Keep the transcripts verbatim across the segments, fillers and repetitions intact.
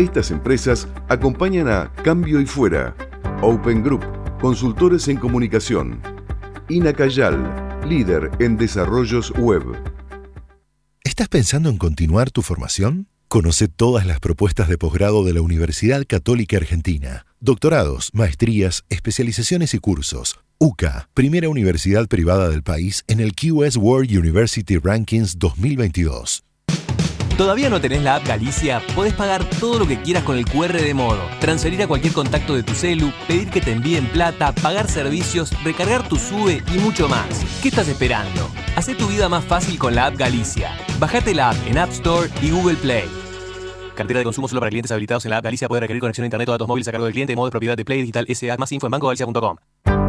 Estas empresas acompañan a Cambio y Fuera, Open Group, consultores en comunicación, Inacayal, líder en desarrollos web. ¿Estás pensando en continuar tu formación? Conoce todas las propuestas de posgrado de la Universidad Católica Argentina. Doctorados, maestrías, especializaciones y cursos. U C A, primera universidad privada del país en el Q S World University Rankings dos mil veintidós. ¿Todavía no tenés la app Galicia? Podés pagar todo lo que quieras con el Q R de Modo, transferir a cualquier contacto de tu celu, pedir que te envíen plata, pagar servicios, recargar tu SUBE y mucho más. ¿Qué estás esperando? Hacé tu vida más fácil con la app Galicia. Bajate la app en App Store y Google Play. Cartera de consumo solo para clientes habilitados en la app Galicia. Puede requerir conexión a internet o datos móviles a cargo del cliente. Modo de propiedad de Play Digital S A. Más info en banco galicia punto com.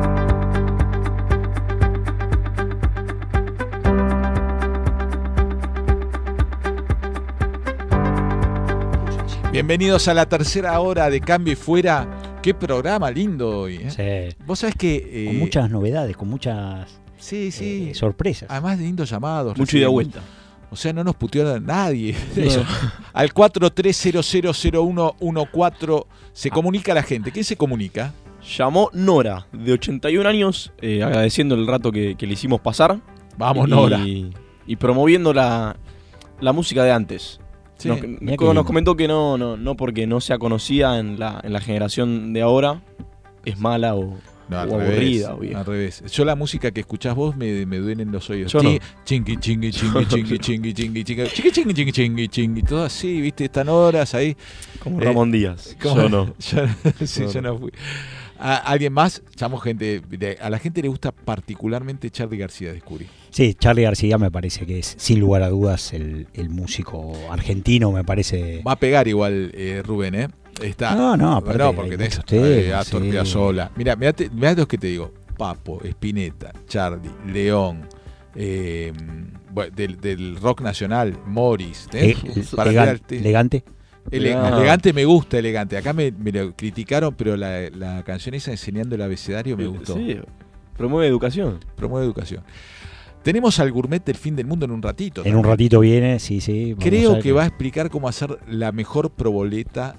Bienvenidos a la tercera hora de Cambio y Fuera. Qué programa lindo hoy, ¿eh? Sí. Vos sabés que... Eh, con muchas novedades, con muchas sí, sí. Eh, sorpresas. Además de lindos llamados. Mucho ida y vuelta. O sea, no nos puteó nadie. Eso. Al cuatro tres cero cero cero uno uno cuatro se comunica la gente. ¿Quién se comunica? Llamó Nora, de ochenta y un años, eh, agradeciendo el rato que, que le hicimos pasar. Vamos, y, Nora. Y promoviendo la, la música de antes. Sí. Nos, nos comentó que no, no, no porque no sea conocida en la, en la generación de ahora, es mala o, no, al o revés, aburrida. O al revés. Yo la música que escuchás vos me, me duelen los oídos. Yo no. Chingui, chingui, chingui, chingui, chingui, chingui, chingui, chingui, chingui, chingui, chingui, chingui, todo así, viste, están horas ahí. Como eh, Ramón Díaz. Como, yo no. Yo, sí, no. yo no fui. ¿A alguien más? Llamo gente. A la gente le gusta particularmente Charly García, descubrí. Sí, Charly García me parece que es, sin lugar a dudas, el, el músico argentino, me parece. Va a pegar igual, eh, Rubén, ¿eh? Está, no, no, aparte no, porque tenés eh, a Torpea Sola. Mira, mirá los que te digo: Papo, Spinetta, Charly, León, eh, del, del rock nacional, Morris. Eh, para elegante. elegante. Ele ah. Elegante me gusta, elegante. Acá me, me lo criticaron, pero la, la canción esa enseñando el abecedario me gustó. Sí, promueve educación. Promueve educación. Tenemos al gourmet del fin del mundo en un ratito. En también. un ratito viene, sí, sí. Creo que, que va a explicar cómo hacer la mejor proboleta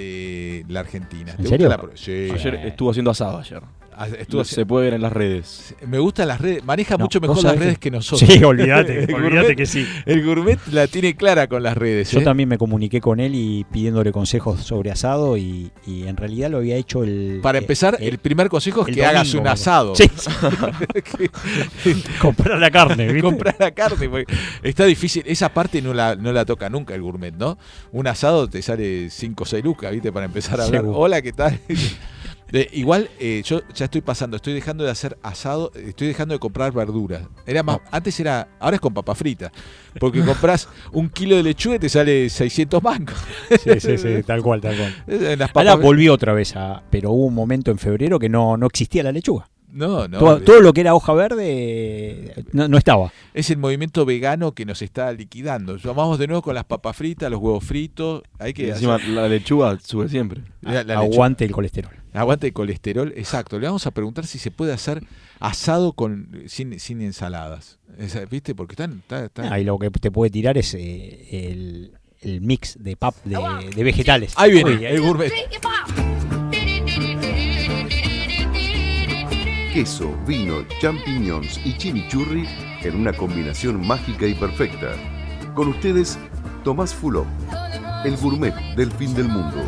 de la Argentina. ¿En serio? La... Sí. Ayer estuvo haciendo asado ayer. Estuvo se puede ver en las redes. Me gustan las redes, maneja no, mucho mejor las redes que, que nosotros. Sí, olvídate, olvídate que sí. El gourmet la tiene clara con las redes. Yo ¿eh? también me comuniqué con él y pidiéndole consejos sobre asado y, y en realidad lo había hecho el... Para empezar, el, el primer consejo es que domingo, hagas un asado. Sí. Comprar la carne, ¿viste? Comprar la carne, porque está difícil. Esa parte no la, no la toca nunca el gourmet, ¿no? Un asado te sale cinco o seis lucas, ¿viste? Para empezar a hablar. Seguro. Hola, ¿qué tal? De, igual eh, yo ya estoy pasando, estoy dejando de hacer asado, estoy dejando de comprar verduras. Era más, antes era, ahora es con papa frita, porque compras un kilo de lechuga y te sale seiscientos mangos. Sí, sí, sí, tal cual, tal cual. Las ahora volví otra vez a, pero hubo un momento en febrero que no, no existía la lechuga. No, no. Todo, todo lo que era hoja verde no, no estaba. Es el movimiento vegano que nos está liquidando. Vamos de nuevo con las papas fritas, los huevos fritos. Hay que y encima hacer... la lechuga sube siempre. La, la Aguante lechuga. El colesterol. Aguante el colesterol, exacto. Le vamos a preguntar si se puede hacer asado con sin, sin ensaladas. ¿Viste? Porque están... están, están... Ahí lo que te puede tirar es eh, el, el mix de pap de, de vegetales. Ahí viene Uy, el gourmet. Queso, vino, champiñones y chimichurri en una combinación mágica y perfecta. Con ustedes, Tomás Fulop, el gourmet del fin del mundo.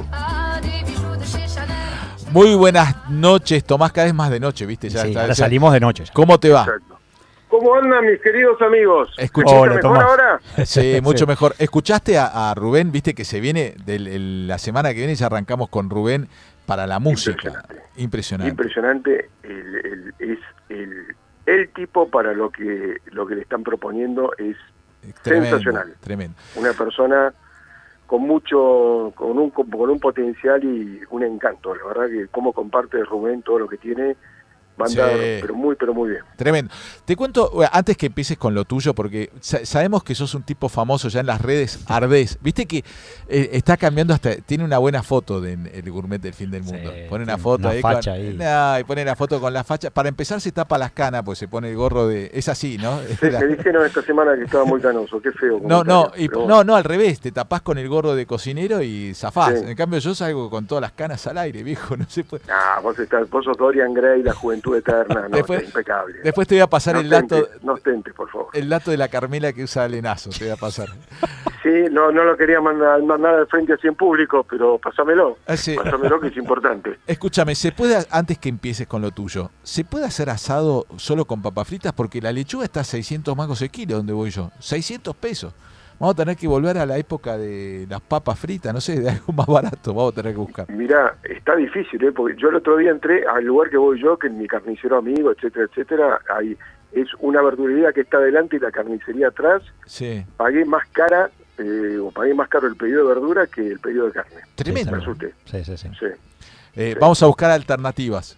Muy buenas noches, Tomás, cada vez más de noche, ¿viste? Ya sí, está, ahora ya... salimos de noche. Ya. ¿Cómo te va? Exacto. ¿Cómo andan mis queridos amigos? Escucha, Hola, mejor Tomás. ahora? Sí, mucho sí. mejor. ¿Escuchaste a, a Rubén? Viste que se viene, del, el, la semana que viene ya arrancamos con Rubén para la música. Impresionante. Impresionante. Impresionante. El, el, es el, el tipo para lo que lo que le están proponiendo es tremendo, sensacional. Tremendo. Una persona con mucho, con un, con un potencial y un encanto. La verdad que cómo comparte Rubén todo lo que tiene, va a andar, sí. pero muy, pero muy bien. Tremendo. Te cuento, antes que empieces con lo tuyo, porque sa sabemos que sos un tipo famoso ya en las redes, Ardés. Viste que eh, está cambiando hasta, tiene una buena foto de el gourmet del fin del mundo. Sí, pone una foto una ahí, facha con, ahí. Nah, y pone la foto con la facha. Para empezar se tapa las canas, pues se pone el gorro de... Es así, ¿no? Sí, me dijeron esta semana que estaba muy canoso, qué feo. No, no, y, bueno. no, no, al revés, te tapás con el gorro de cocinero y zafás. Sí. En cambio yo salgo con todas las canas al aire, viejo, no se puede. Ah, vos, estás, vos sos Dorian Gray, la juventud eterna, no, después, impecable. Después te voy a pasar no el dato. No ostentes, por favor. El dato de la Carmela que usa Lenazo, te voy a pasar. Sí, no, no lo quería mandar, mandar al frente así en público, pero pásamelo. Ah, sí. Pásamelo que es importante. Escúchame, ¿se puede, antes que empieces con lo tuyo, ¿se puede hacer asado solo con papas fritas? Porque la lechuga está a seiscientos mangos el kilo, donde voy yo. seiscientos pesos. Vamos a tener que volver a la época de las papas fritas, no sé, de algo más barato, vamos a tener que buscar. Mirá, está difícil, ¿eh? Porque yo el otro día entré al lugar que voy yo, que es mi carnicero amigo, etcétera, etcétera, ahí es una verdulería que está adelante y la carnicería atrás. Sí. Pagué más cara, eh, o pagué más caro el pedido de verdura que el pedido de carne. Tremendo. Me asusté. Sí, sí, sí. sí. Eh, sí. Vamos a buscar alternativas.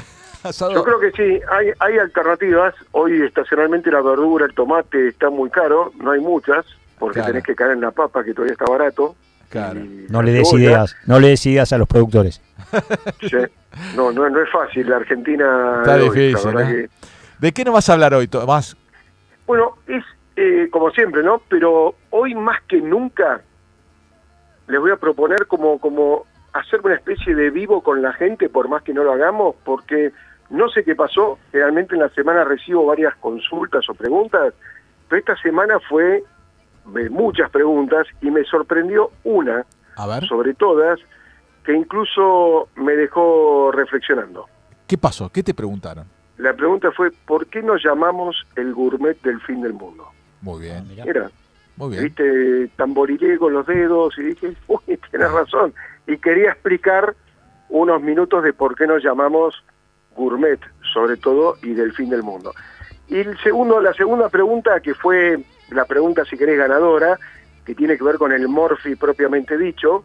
Yo creo que sí, hay, hay alternativas. Hoy estacionalmente la verdura, el tomate está muy caro, no hay muchas. Porque claro. tenés que caer en la papa, que todavía está barato. Claro. No le des ideas, no le des ideas a los productores. Sí. No, no, no es fácil. La Argentina... Está difícil, ¿no? que... ¿De qué nos vas a hablar hoy, Tomás? Bueno, es eh, como siempre, ¿no? Pero hoy más que nunca les voy a proponer como, como hacer una especie de vivo con la gente, por más que no lo hagamos, porque no sé qué pasó. Realmente en la semana recibo varias consultas o preguntas, pero esta semana fue... muchas preguntas y me sorprendió una, a ver. sobre todas, que incluso me dejó reflexionando. ¿Qué pasó? ¿Qué te preguntaron? La pregunta fue, ¿por qué nos llamamos el gourmet del fin del mundo? Muy bien. Era, Muy bien. viste, tamborilé con los dedos y dije, uy, tienes razón. Y quería explicar unos minutos de por qué nos llamamos gourmet, sobre todo, y del fin del mundo. Y el segundo, la segunda pregunta, que fue la pregunta, si querés, ganadora, que tiene que ver con el Morphy propiamente dicho,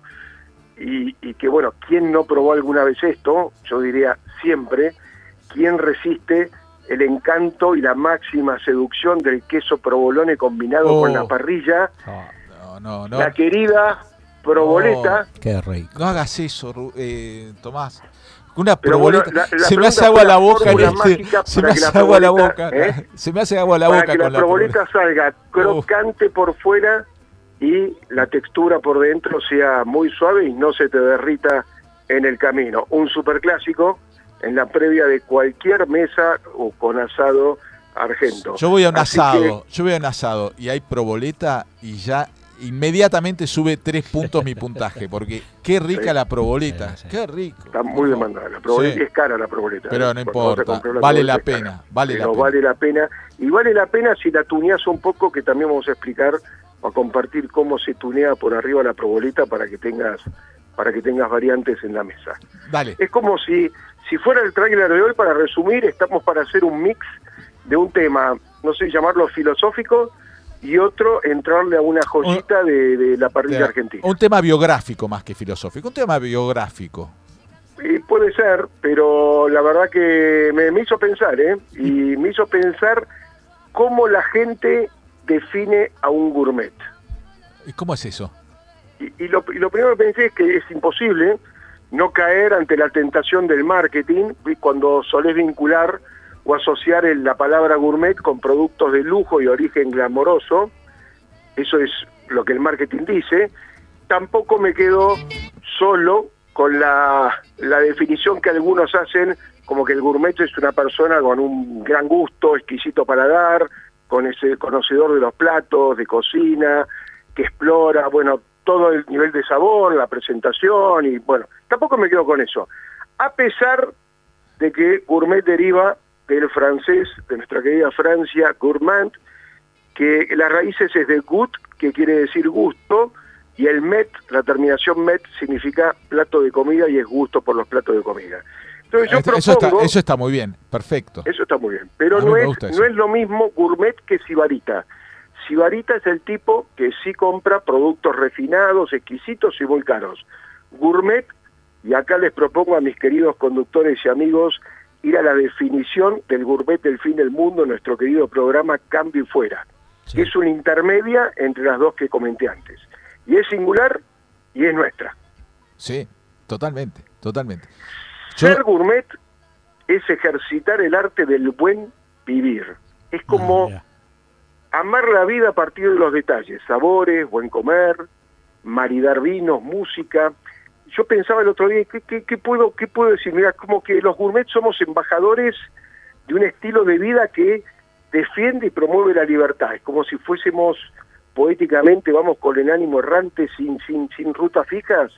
y, y que, bueno, ¿quién no probó alguna vez esto? Yo diría siempre, ¿quién resiste el encanto y la máxima seducción del queso provolone combinado oh. con la parrilla? No, no, no. La querida proboleta. Oh, qué rico. No hagas eso, eh, Tomás. Una proboleta, bueno, la, la se me hace agua la boca, este, se me hace agua la boca, ¿eh? se me hace agua la boca para que con la proboleta la salga crocante oh. por fuera y la textura por dentro sea muy suave y no se te derrita en el camino. Un superclásico en la previa de cualquier mesa o con asado argento. Yo voy a un Así asado, que... yo voy a un asado y hay proboleta y ya inmediatamente sube tres puntos mi puntaje, porque qué rica sí. la proboleta, sí, sí. qué rico. Está muy demandada, la proboleta sí. es cara la proboleta. Pero no importa, la vale la pena, vale Pero la pena. vale la pena, y vale la pena si la tuneás un poco, que también vamos a explicar o a compartir cómo se tunea por arriba la proboleta para que tengas para que tengas variantes en la mesa. Dale. Es como si, si fuera el tráiler de hoy, para resumir, estamos para hacer un mix de un tema, no sé llamarlo filosófico, y otro entrarle a una joyita de, de la parrilla de, argentina. Un tema biográfico más que filosófico, un tema biográfico. Y puede ser, pero la verdad que me, me hizo pensar, ¿eh? Y me hizo pensar cómo la gente define a un gourmet. ¿Y cómo es eso? Y, y, lo, y lo primero que pensé es que es imposible no caer ante la tentación del marketing cuando solés vincular o asociar el, la palabra gourmet con productos de lujo y origen glamoroso. Eso es lo que el marketing dice. Tampoco me quedo solo con la, la definición que algunos hacen, como que el gourmet es una persona con un gran gusto, exquisito paladar, con ese conocedor de los platos, de cocina, que explora, bueno, todo el nivel de sabor, la presentación, y bueno, tampoco me quedo con eso. A pesar de que gourmet deriva del francés, de nuestra querida Francia, gourmand, que las raíces es de goût, que quiere decir gusto, y el met, la terminación met, significa plato de comida y es gusto por los platos de comida. Entonces yo eso, propongo, está, eso está muy bien, perfecto. Eso está muy bien, pero no es, no es lo mismo gourmet que sibarita. Sibarita es el tipo que sí compra productos refinados, exquisitos y muy caros. Gourmet, y acá les propongo a mis queridos conductores y amigos ir a la definición del gourmet del fin del mundo, nuestro querido programa Cambio y Fuera, sí. que es una intermedia entre las dos que comenté antes. Y es singular y es nuestra. Sí, totalmente, totalmente. Yo... Ser gourmet es ejercitar el arte del buen vivir. Es como ah, amar la vida a partir de los detalles, sabores, buen comer, maridar vinos, música. Yo pensaba el otro día, ¿qué, qué, qué, puedo, qué puedo decir? Mira, como que los gourmets somos embajadores de un estilo de vida que defiende y promueve la libertad. Es como si fuésemos poéticamente, vamos con el ánimo errante, sin sin sin rutas fijas,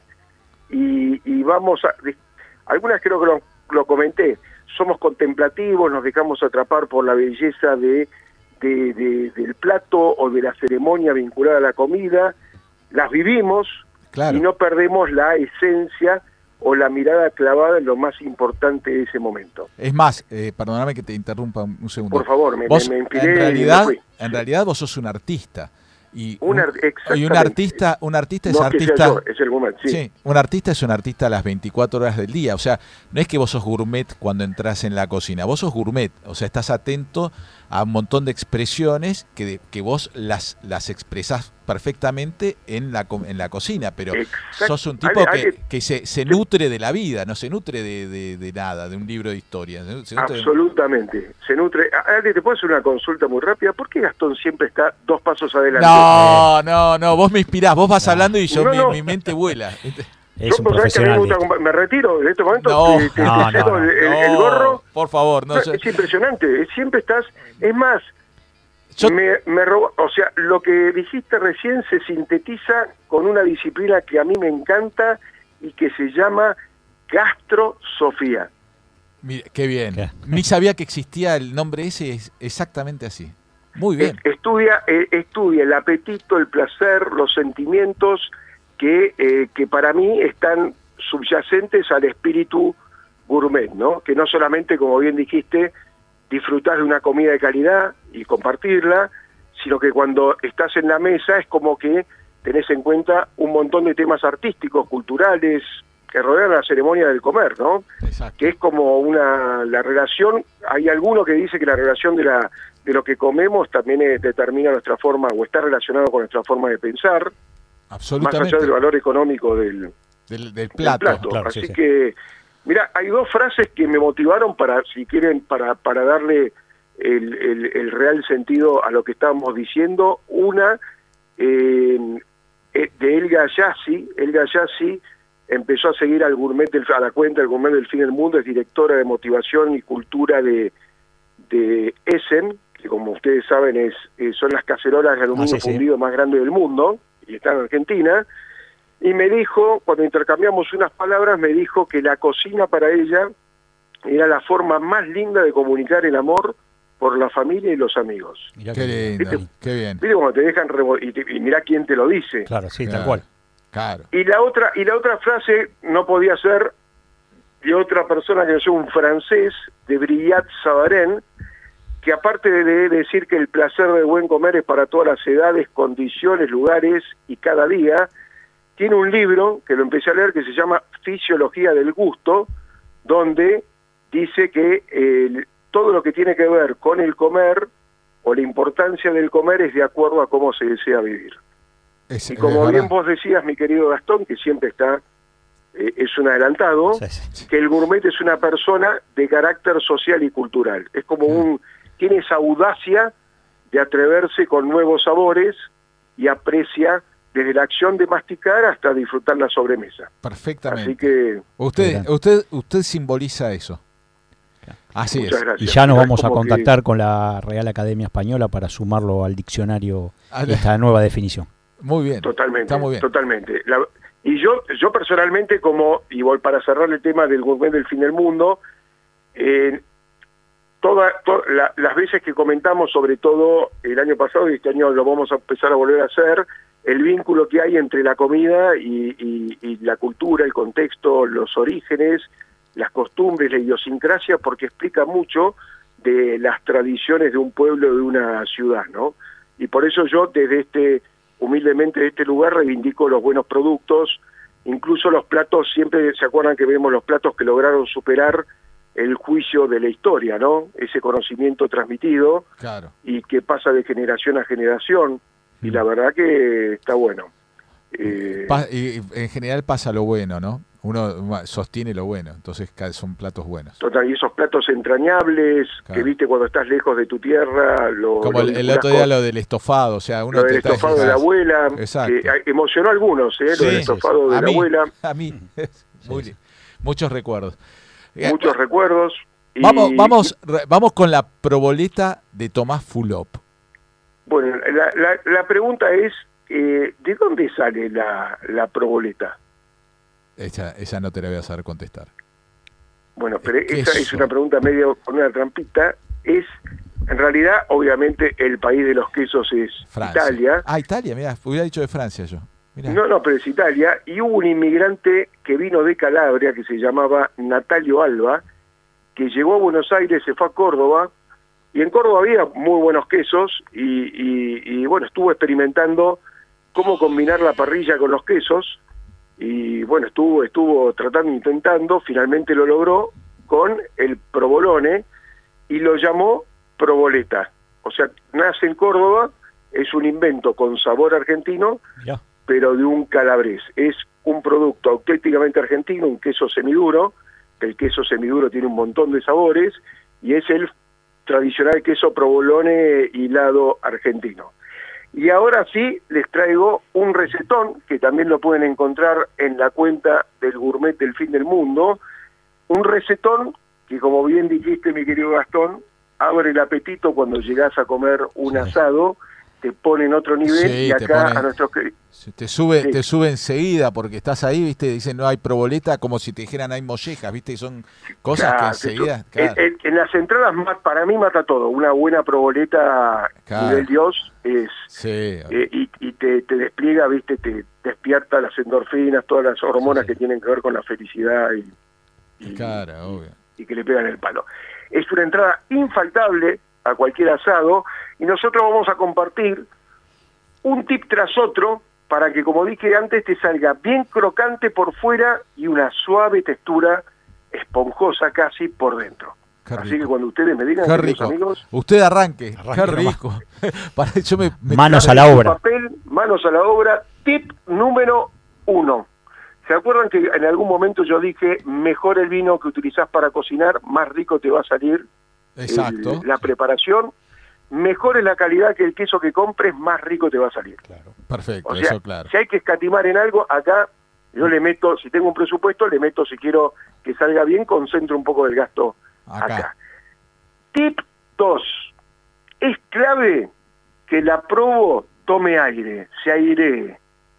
y, y vamos a... De, algunas creo que lo, lo comenté, somos contemplativos, nos dejamos atrapar por la belleza de, de, de del plato o de la ceremonia vinculada a la comida, las vivimos, claro. y no perdemos la esencia o la mirada clavada en lo más importante de ese momento. Es más, eh, perdóname que te interrumpa un segundo. Por favor, me, vos, me, me inspiré en realidad, y me en realidad vos sos un artista. Y un, un, y un artista, un artista es no artista. Yo, es el gourmet, sí. sí, un artista es un artista a las veinticuatro horas del día. O sea, no es que vos sos gourmet cuando entras en la cocina, vos sos gourmet. O sea, estás atento a un montón de expresiones que, que vos las, las expresás perfectamente en la, en la cocina, pero Exacto. sos un tipo Ale, que, Ale, que se, se nutre de la vida, no se nutre de, de, de nada, de un libro de historia. Se Absolutamente, de... se nutre. Ale, ¿te puedo hacer una consulta muy rápida? ¿Por qué Gastón siempre está dos pasos adelante? No, no, no, vos me inspirás, vos vas no. hablando y yo no, mi, no. mi mente vuela. Es yo, un profesional. Me, gusta, me retiro en este momento. No, te, te, no, te no, el, no, el gorro. Por favor, no. Es Yo... impresionante. Siempre estás. Es más, yo... me, me robó. O sea, lo que dijiste recién se sintetiza con una disciplina que a mí me encanta y que se llama gastrosofía. Mira, qué bien. ¿Qué? Ni sabía que existía el nombre ese, es exactamente así. Muy bien. Estudia, eh, estudia el apetito, el placer, los sentimientos que, eh, que para mí están subyacentes al espíritu gourmet, ¿no? Que no solamente, como bien dijiste, disfrutás de una comida de calidad y compartirla, sino que cuando estás en la mesa es como que tenés en cuenta un montón de temas artísticos, culturales, que rodean la ceremonia del comer, ¿no? Exacto. Que es como una la relación, hay alguno que dice que la relación de la de lo que comemos también es, determina nuestra forma, o está relacionado con nuestra forma de pensar, absolutamente, más allá del valor económico del, del, del plato. Del plato. Claro, Así sí, sí. que, mira, hay dos frases que me motivaron para, si quieren, para, para darle el, el, el real sentido a lo que estábamos diciendo. Una, eh, de Elga Ayazzi. Elga Ayazzi empezó a seguir al gourmet del, a la cuenta del gourmet del fin del mundo, es directora de motivación y cultura de, de Essen, que como ustedes saben es eh, son las cacerolas de aluminio ah, sí, fundido sí. más grandes del mundo, y está en Argentina, y me dijo, cuando intercambiamos unas palabras, me dijo que la cocina para ella era la forma más linda de comunicar el amor por la familia y los amigos. Mirá qué lindo, ¿Viste? Qué bien. ¿Viste cómo te dejan rebo y, te, y mirá quién te lo dice? Claro, sí, claro. tal cual. Claro. Y la otra y la otra frase no podía ser de otra persona que no sea un francés, de Brillat Savarin, que aparte de decir que el placer del buen comer es para todas las edades, condiciones, lugares y cada día, tiene un libro que lo empecé a leer que se llama Fisiología del Gusto, donde dice que eh, todo lo que tiene que ver con el comer o la importancia del comer es de acuerdo a cómo se desea vivir. Es, y como bien vos decías, mi querido Gastón, que siempre está, eh, es un adelantado, sí, sí, sí. que el gourmet es una persona de carácter social y cultural. Es como sí. un... tiene esa audacia de atreverse con nuevos sabores y aprecia desde la acción de masticar hasta disfrutar la sobremesa. Perfectamente. Así que... Usted, usted, usted simboliza eso. Así Muchas es. Gracias. Y ya nos Pero vamos a contactar que... con la Real Academia Española para sumarlo al diccionario esta nueva definición. Muy bien. Totalmente. Está muy bien. Totalmente. La, y yo, yo personalmente, como, y voy para cerrar el tema del gourmet del fin del mundo, eh, toda, to, la, las veces que comentamos, sobre todo el año pasado y este año lo vamos a empezar a volver a hacer, el vínculo que hay entre la comida y, y, y la cultura, el contexto, los orígenes, las costumbres, la idiosincrasia, porque explica mucho de las tradiciones de un pueblo, de una ciudad, ¿no? Y por eso yo desde este, humildemente de este lugar, reivindico los buenos productos, incluso los platos, siempre se acuerdan que vemos los platos que lograron superar el juicio de la historia, ¿no? Ese conocimiento transmitido claro. y que pasa de generación a generación, y la verdad que está bueno. Eh, Pa- y en general pasa lo bueno, ¿no? Uno sostiene lo bueno, entonces son platos buenos. Total, y esos platos entrañables, claro. que viste cuando estás lejos de tu tierra. Lo, Como lo el, el otro día lo del estofado, o sea, uno lo del estofado de la abuela, exacto. que emocionó a algunos, ¿eh? Sí, lo del estofado sí, sí. de A la mí, abuela. A mí, muy, sí. muchos recuerdos. Muchos recuerdos. Y... Vamos, vamos, vamos con la proboleta de Tomás Fulop. Bueno, la, la, la pregunta es, eh, ¿de dónde sale la, la proboleta? Esa, esa no te la voy a saber contestar. Bueno, pero esa es una pregunta medio con una trampita. Es, en realidad, obviamente, el país de los quesos es Francia. Italia. Ah, Italia, mira, hubiera dicho de Francia yo. Mirá. No, no, pero es Italia. Y hubo un inmigrante que vino de Calabria, que se llamaba Natalio Alba, que llegó a Buenos Aires, se fue a Córdoba, y en Córdoba había muy buenos quesos, y, y, y bueno, estuvo experimentando cómo combinar la parrilla con los quesos, y bueno, estuvo estuvo tratando, intentando, finalmente lo logró con el provolone, y lo llamó proboleta. O sea, nace en Córdoba, es un invento con sabor argentino, yeah. pero de un calabrés. Es un producto auténticamente argentino, un queso semiduro. El queso semiduro tiene un montón de sabores, y es el tradicional queso provolone hilado argentino. Y ahora sí les traigo un recetón, que también lo pueden encontrar en la cuenta del Gourmet del Fin del Mundo, un recetón que, como bien dijiste, mi querido Gastón, abre el apetito cuando llegás a comer un sí. asado, te pone en otro nivel, sí, y acá pone, a nuestros... Te sube, sí. te sube enseguida porque estás ahí, viste, dicen no hay proboleta, como si te dijeran hay mollejas, viste, y son cosas claro, que enseguida... Claro. En, en, en las entradas, para mí mata todo, una buena proboleta claro. nivel Dios es... Sí. Eh, y y te, te despliega, viste, te despierta las endorfinas, todas las hormonas sí, sí. que tienen que ver con la felicidad y, y, claro, obvio. y que le pegan el palo. Es una entrada infaltable a cualquier asado, y nosotros vamos a compartir un tip tras otro para que, como dije antes, te salga bien crocante por fuera y una suave textura esponjosa casi por dentro. Qué Así rico. que cuando ustedes me digan, qué rico. Amigos, usted arranque, arranque qué rico. Para, yo me, me manos a la obra. Papel, manos a la obra. Tip número uno. ¿Se acuerdan que en algún momento yo dije, mejor el vino que utilizás para cocinar, más rico te va a salir Exacto. el, la preparación? Mejor es la calidad que el queso que compres, más rico te va a salir. Claro. Perfecto, o sea, eso claro. Si hay que escatimar en algo, acá yo le meto, si tengo un presupuesto, le meto, si quiero que salga bien, concentro un poco del gasto acá. acá. Tip dos. Es clave que la probo tome aire, se airee.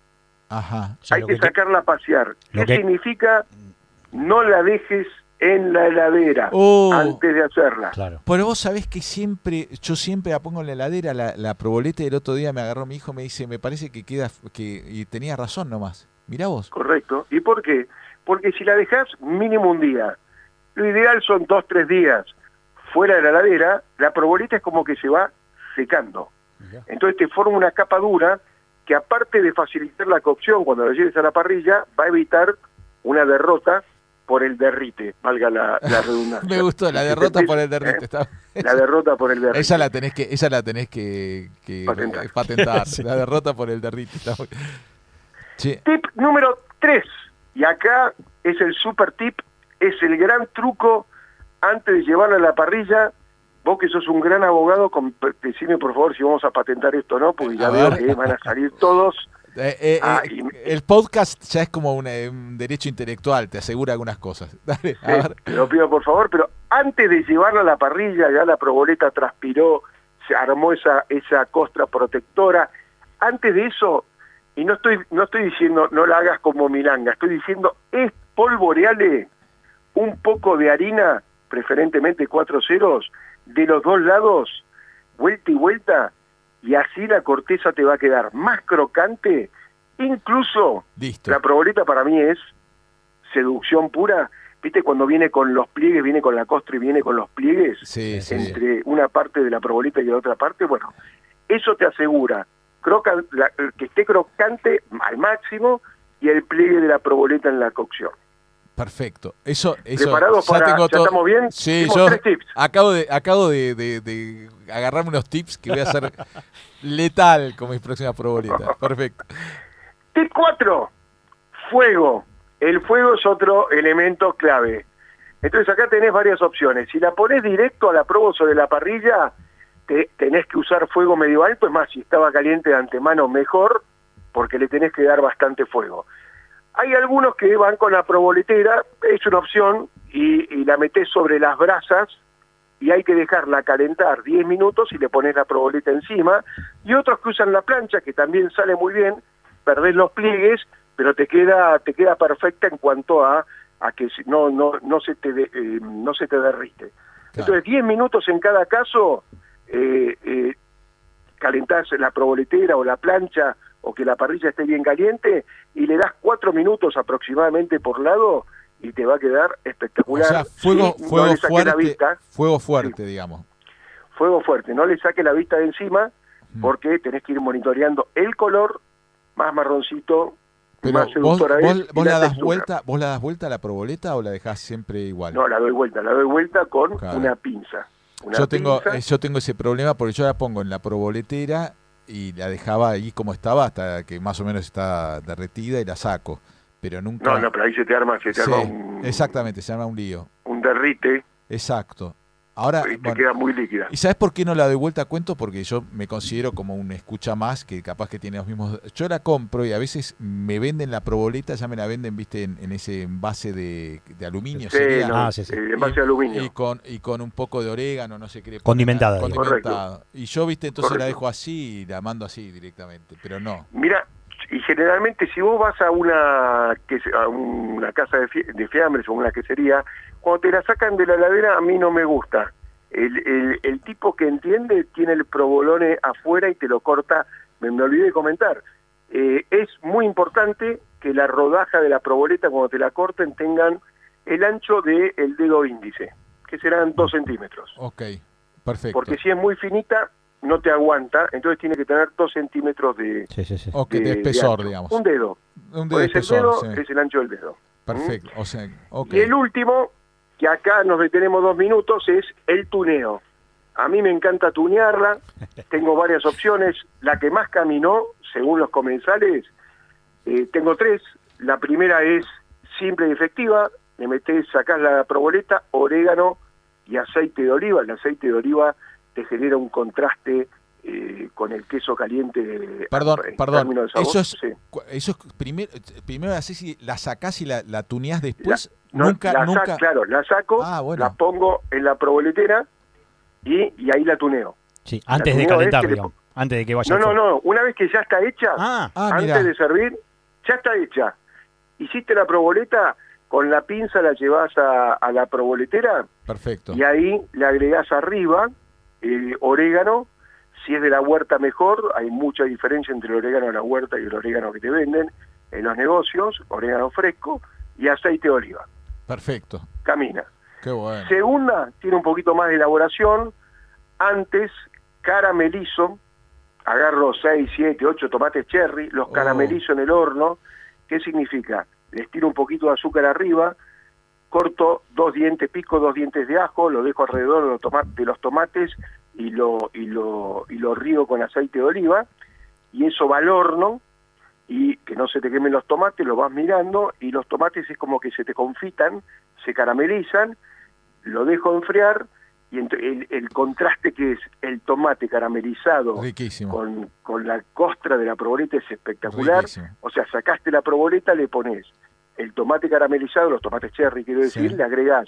Ajá. O sea, hay que, que sacarla a pasear. ¿Qué que... significa? No la dejes en la heladera oh, antes de hacerla. Claro. Pero vos sabés que siempre, yo siempre la pongo en la heladera, la, la proboleta, y el otro día me agarró mi hijo, me dice, me parece que queda, que y tenía razón nomás. Mirá vos. Correcto. ¿Y por qué? Porque si la dejás mínimo un día, lo ideal son dos, tres días fuera de la heladera, la proboleta es como que se va secando. Yeah. Entonces te forma una capa dura que, aparte de facilitar la cocción cuando la lleves a la parrilla, va a evitar una derrota por el derrite, valga la, la redundancia. Me gustó, la derrota por el derrite. Está... La derrota por el derrite. Esa la tenés que, esa la tenés que, que patentar. patentar. Sí. La derrota por el derrite. Está muy... sí. Tip número tres, y acá es el super tip, es el gran truco antes de llevarla a la parrilla. Vos que sos un gran abogado, con, decime por favor si vamos a patentar esto o no, porque ya a veo ver. que van a salir todos... Eh, eh, ah, eh, y, el podcast ya es como un, un derecho intelectual, te asegura algunas cosas. Dale, a sí, ver. Te lo pido por favor, pero antes de llevarla a la parrilla, ya la proboleta transpiró, se armó esa esa costra protectora. Antes de eso, y no estoy no estoy diciendo no la hagas como milanga, estoy diciendo espolvoreale un poco de harina, preferentemente cuatro ceros, de los dos lados, vuelta y vuelta, y así la corteza te va a quedar más crocante. Incluso Listo. La proboleta para mí es seducción pura. ¿Viste cuando viene con los pliegues, viene con la costra y viene con los pliegues? Sí, sí. Entre una parte de la proboleta y la otra parte. Bueno, eso te asegura croca, la, que esté crocante al máximo y el pliegue de la proboleta en la cocción. Perfecto. Eso, eso ¿Preparados ya para, tengo ya todo. estamos bien? Sí, Hicimos yo tres tips. acabo de acabo de, de, de agarrarme unos tips que voy a hacer letal con mis próximas probolitas. Perfecto. Tip cuatro, fuego. El fuego es otro elemento clave. Entonces acá tenés varias opciones. Si la pones directo a la probo sobre la parrilla, te, tenés que usar fuego medio alto. Es más, si estaba caliente de antemano, mejor, porque le tenés que dar bastante fuego. Hay algunos que van con la proboletera, es una opción, y, y la metés sobre las brasas, y hay que dejarla calentar diez minutos y le pones la proboleta encima. Y otros que usan la plancha, que también sale muy bien, perdés los pliegues, pero te queda te queda perfecta en cuanto a, a que no no no se te de, eh, no se te derrite. Claro. Entonces diez minutos en cada caso, eh, eh, calentás la proboletera o la plancha o que la parrilla esté bien caliente y le das cuatro minutos aproximadamente por lado y te va a quedar espectacular. O sea, fuego, sí, fuego no le saque fuerte, la vista, fuego fuerte, sí. digamos. Fuego fuerte, no le saque la vista de encima porque tenés que ir monitoreando el color más marroncito. Pero más vos, seductora vos, es, vos la la das textura. vuelta, vos la das vuelta a la proboleta o la dejás siempre igual. No, la doy vuelta, la doy vuelta con Claro. una pinza. Una yo tengo, pinza. eh, yo tengo ese problema porque yo la pongo en la proboletera y la dejaba ahí como estaba hasta que más o menos está derretida y la saco. Pero nunca. No, no, pero ahí se te arma, se te Sí, arma un, exactamente, se arma un lío. un derrite. Exacto. Ahora, Y te bueno, queda muy líquida. ¿y sabes por qué no la doy vuelta a cuento? Porque yo me considero como un escucha más que capaz que tiene los mismos. Yo la compro y a veces me venden la proboleta, ya me la venden, viste, en, en ese envase de, de aluminio. Sí, sería. no, Ah, sí, sí. eh, envase y, de aluminio. Y con, y con un poco de orégano, no sé qué. le ponen. Condimentada, Condimentado. Y yo, viste, entonces Correcto. la dejo así y la mando así directamente, pero no. Mira, y generalmente si vos vas a una que a una casa de, fie- de fiambres o una quesería, cuando te la sacan de la heladera a mí no me gusta. El, el, el tipo que entiende tiene el provolone afuera y te lo corta, me, me olvidé de comentar. Eh, es muy importante que la rodaja de la proboleta cuando te la corten tengan el ancho del dedo índice, que serán dos centímetros. Ok, perfecto. Porque si es muy finita, no te aguanta, entonces tiene que tener dos centímetros de, Sí, sí, sí. Ok, de, espesor, ancho. digamos. Un dedo. Un dedo de Pues el espesor, dedo sí. es el ancho del dedo. Perfecto, o sea, ok. Y el último, que acá nos detenemos dos minutos, es el tuneo. A mí me encanta tunearla, tengo varias opciones. La que más caminó, según los comensales, eh, tengo tres. La primera es simple y efectiva, le metés, sacás la proboleta, orégano y aceite de oliva. El aceite de oliva te genera un contraste eh, con el queso caliente. Perdón, en perdón, términos de sabor. eso es, Sí. cu- eso es primero, primero así si la sacás y la, la tuneás después, No, nunca, la nunca. sac- claro, la saco, Ah, bueno. la pongo en la proboletera y, y ahí la tuneo. Sí, antes La de tuneo calentar, es que le digamos. Antes de que vaya No, al no, fuego. no, una vez que ya está hecha, Ah, Ah, antes mirá. de servir, ya está hecha. Hiciste la proboleta, con la pinza la llevas a, a la proboletera Perfecto. y ahí le agregás arriba eh, orégano. Si es de la huerta mejor, hay mucha diferencia entre el orégano de la huerta y el orégano que te venden en los negocios, orégano fresco y aceite de oliva. Perfecto. Camina. Qué bueno. Segunda, tiene un poquito más de elaboración. Antes, caramelizo, agarro seis, siete, ocho tomates cherry, los Oh. caramelizo en el horno. ¿Qué significa? Les tiro un poquito de azúcar arriba, corto dos dientes, pico dos dientes de ajo, lo dejo alrededor de los, toma- de los tomates y lo, y, lo, y lo río con aceite de oliva, y eso va al horno, y que no se te quemen los tomates, lo vas mirando, y los tomates es como que se te confitan, se caramelizan, lo dejo enfriar, y ent- el, el contraste que es el tomate caramelizado Riquísimo. con, con la costra de la proboleta es espectacular. Riquísimo. O sea, sacaste la proboleta, le pones el tomate caramelizado, los tomates cherry quiero decir, Sí. le agregás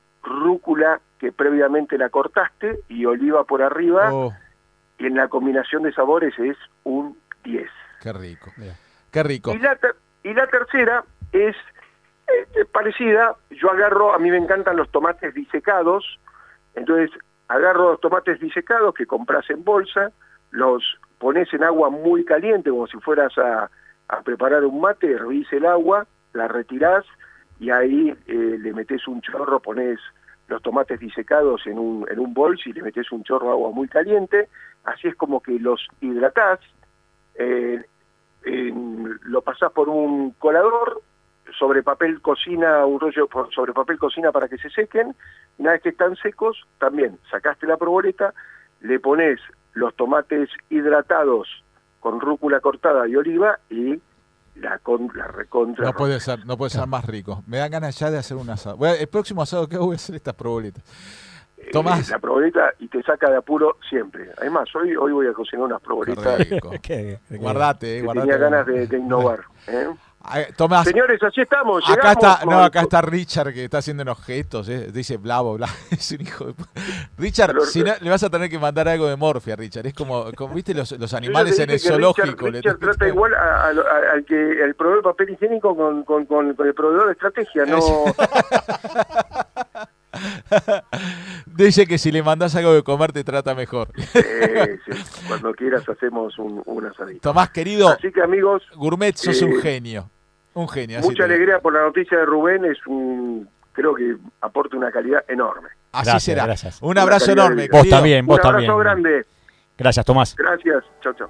rúcula que previamente la cortaste y oliva por arriba, Oh, y en la combinación de sabores es un diez. qué rico. Qué rico. Y la, ter- y la tercera es eh, parecida. Yo agarro, a mí me encantan los tomates disecados, entonces agarro los tomates disecados que compras en bolsa, los pones en agua muy caliente, como si fueras a, a preparar un mate, hervís el agua, la retirás y ahí eh, le metés un chorro, pones los tomates disecados en un, en un bolso y le metés un chorro de agua muy caliente, así es como que los hidratás, eh, en- lo pasás por un colador, sobre papel cocina, un rollo sobre papel cocina para que se sequen. Una vez que están secos, también sacaste la proboleta, le pones los tomates hidratados con rúcula cortada y oliva y la, con, la recontra. No puede ser, no puede ser más rico. Me dan ganas ya de hacer un asado. Voy a, el próximo asado que hago voy a hacer estas proboletas. Tomás. Eh, la proboleta y te saca de apuro siempre. Además, hoy hoy voy a cocinar unas probolitas. ¿Qué? Guardate, eh, guardate. Tenía ganas de, de innovar. ¿eh? Tomás, señores, así estamos. Acá está, con... no, acá está Richard que está haciendo unos gestos, ¿eh? Dice blavo, blavo, es un hijo de... Richard, Pero, si no, le vas a tener que mandar algo de morfia, Richard. Es como, como viste los, los animales en el zoológico. Richard, Richard le trata igual a, a, a, al que el proveedor de papel higiénico con, con, con, con el proveedor de estrategia, no. Dice que si le mandás algo de comer te trata mejor. Eh, sí. Cuando quieras hacemos un, un asadito. Tomás, querido. Así que, amigos, Gourmet, sos eh, un genio. Un genio. Mucha alegría por la noticia de Rubén. Es un, creo que aporta una calidad enorme. Así gracias, será. Gracias. Un abrazo enorme. Vos también, vos un también. Un abrazo grande. Gracias, Tomás. Gracias. Chau, chau.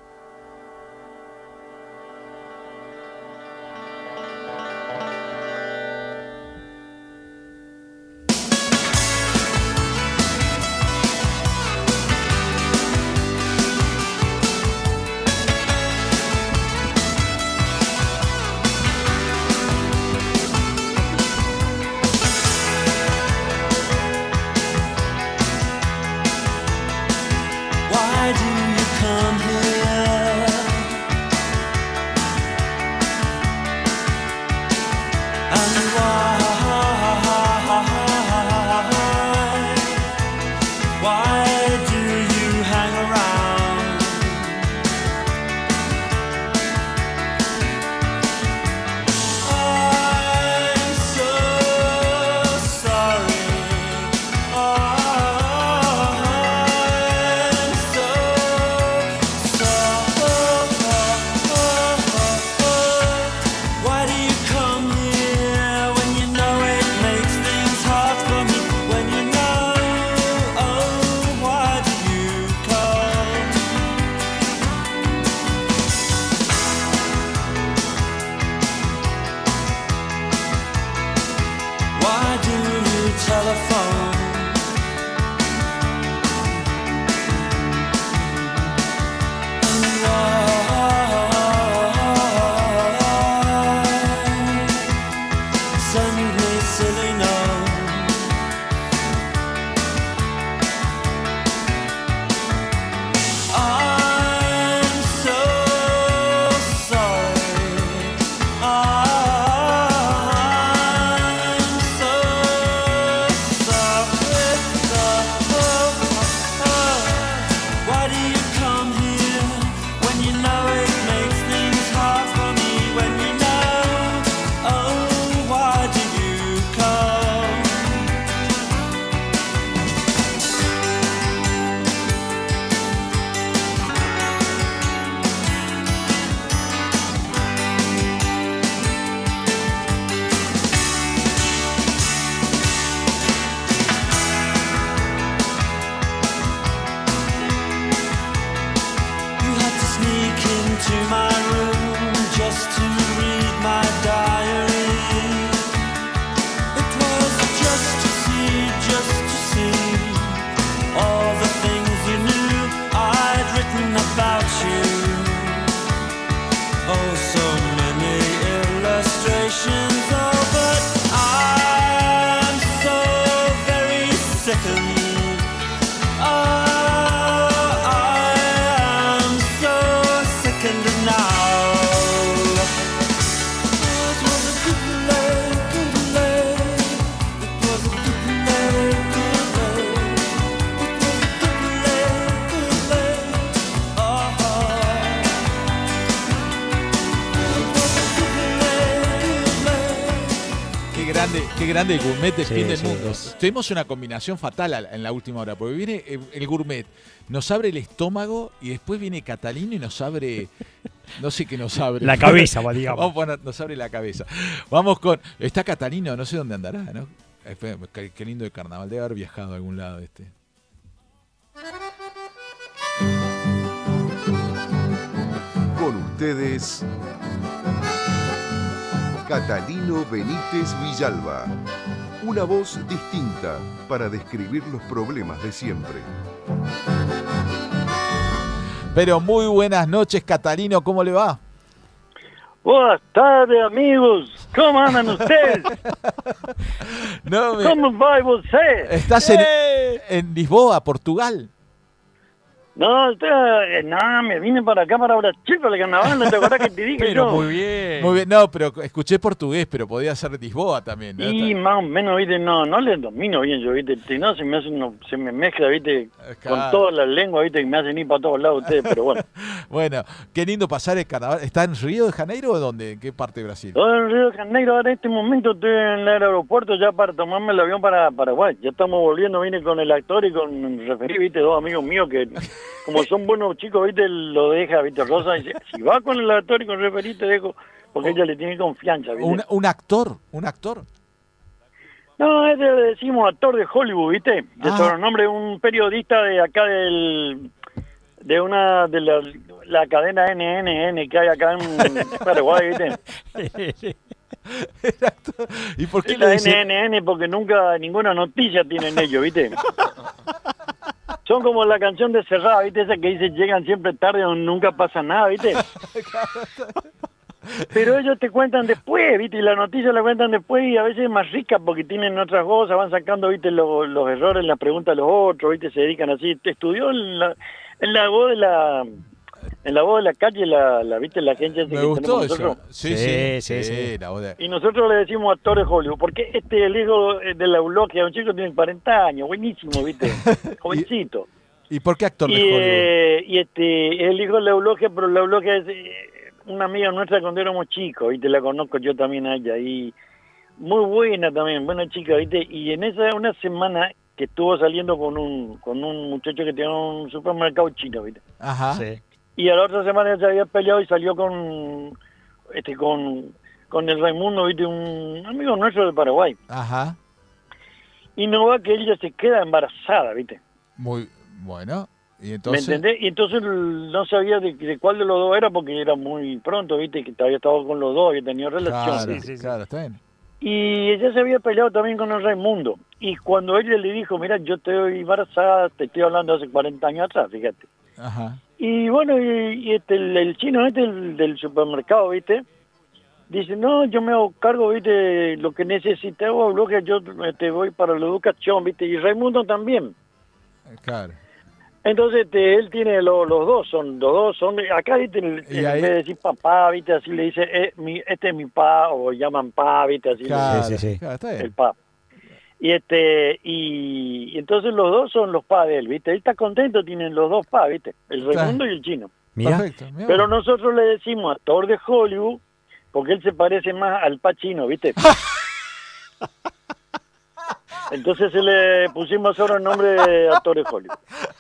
Qué grande el gourmet del sí, fin del sí, mundo. es... Tuvimos una combinación fatal en la última hora, porque viene el gourmet, nos abre el estómago y después viene Catalino y nos abre, no sé qué nos abre. La cabeza, digamos. Vamos a poner, nos abre la cabeza. Vamos con, está Catalino, no sé dónde andará, ¿no? Qué, qué lindo el carnaval, debe haber viajado a algún lado este. Con ustedes, Catalino Benítez Villalba. Una voz distinta para describir los problemas de siempre. Pero muy buenas noches, Catalino, ¿cómo le va? Buenas tardes, amigos. ¿Cómo andan ustedes? No me... ¿Cómo va usted? ¿Estás en, en Lisboa, Portugal? No, usted, no, me vine para acá, para Brasil, para el carnaval, ¿no te acordás que te dije pero yo? muy bien. Muy bien, no, pero escuché portugués, pero podía ser Lisboa también, ¿no? Y más o menos, viste, no, no le domino bien yo, viste, si no se me hace uno, se me mezcla, viste, Claro. con todas las lenguas, viste, que me hacen ir para todos lados ustedes, pero bueno. Bueno, qué lindo pasar el carnaval. ¿Está en Río de Janeiro o dónde? ¿En qué parte de Brasil? Todo en Río de Janeiro, ahora en este momento estoy en el aeropuerto ya para tomarme el avión para Paraguay. Ya estamos volviendo, vine con el actor y con el referí, viste, dos amigos míos que, como son buenos chicos, viste, lo deja, viste, Rosa, y dice, si va con el actor y con el referí te dejo, porque ella le tiene confianza, viste. Un, un actor, un actor. No, ese le decimos actor de Hollywood, viste, de Ah. sobrenombre, un periodista de acá del, de una, de la, la cadena N N N que hay acá en Paraguay, viste. El actor. ¿Y por qué Es le la dicen? N N N porque nunca ninguna noticia tienen ellos, ¿viste? Son como la canción de Serrat, ¿viste? Esa que dice llegan siempre tarde o nunca pasa nada, ¿viste? Pero ellos te cuentan después, ¿viste? Y la noticia la cuentan después y a veces es más rica porque tienen otras cosas, van sacando, ¿viste? Los, los errores, las preguntas de los otros, ¿viste? Se dedican así. Te estudió en la, en la voz de la... En la voz de la calle, la, la ¿viste? La agencia esa Me que gustó tenemos eso. nosotros. Sí, Sí, sí, sí, sí. la voz de... Y nosotros le decimos actores Hollywood, porque este es el hijo de la eulogia, un chico que tiene cuarenta años, buenísimo, ¿viste? Jovencito. ¿Y por qué actor Y, de Hollywood? eh, y este es el hijo de la eulogia, pero la eulogia es eh, una amiga nuestra cuando éramos chicos, ¿viste? La conozco yo también a ella. Y muy buena también, buena chica, ¿viste? Y en esa una semana que estuvo saliendo con un con un muchacho que tenía un supermercado chino, ¿viste? Ajá. Sí. Y a la otra semana se había peleado y salió con este con, con el Raimundo, ¿viste? Un amigo nuestro de Paraguay. Ajá. Y no va que ella se queda embarazada, ¿viste? Muy bueno. Y entonces... ¿Me entendés? Y entonces no sabía de, de cuál de los dos era porque era muy pronto, ¿viste? Que había estado con los dos, había tenido relación. Claro, Sí, sí, sí. claro, está bien. Y ella se había peleado también con el Raimundo. Y cuando ella le dijo, mira, yo estoy embarazada, te estoy hablando hace cuarenta años atrás, fíjate. Ajá. Y bueno, y, y este, el, el chino este el, del supermercado, ¿viste? Dice, no, yo me hago cargo, ¿viste? Lo que necesitaba, lo que yo te voy para la educación, ¿viste? Y Raimundo también. Claro. Entonces este, él tiene lo- los dos, son los dos, son acá, ¿viste? En, Y en ahí- vez de decir papá, ¿viste? Así le dice, eh, mi, este es mi pa, o llaman pa, ¿viste? Así le Claro, Sí, sí, sí. claro, está dice el bien. pa. Y este y, y entonces los dos son los pa de él, ¿viste? Él está contento, tienen los dos pa, ¿viste? El Claro. Raimundo y el chino. Mira. Perfecto. mirá Pero vos. nosotros le decimos actor de Hollywood porque él se parece más al Pacino, ¿viste? Entonces se le pusimos ahora el nombre de actor de Hollywood.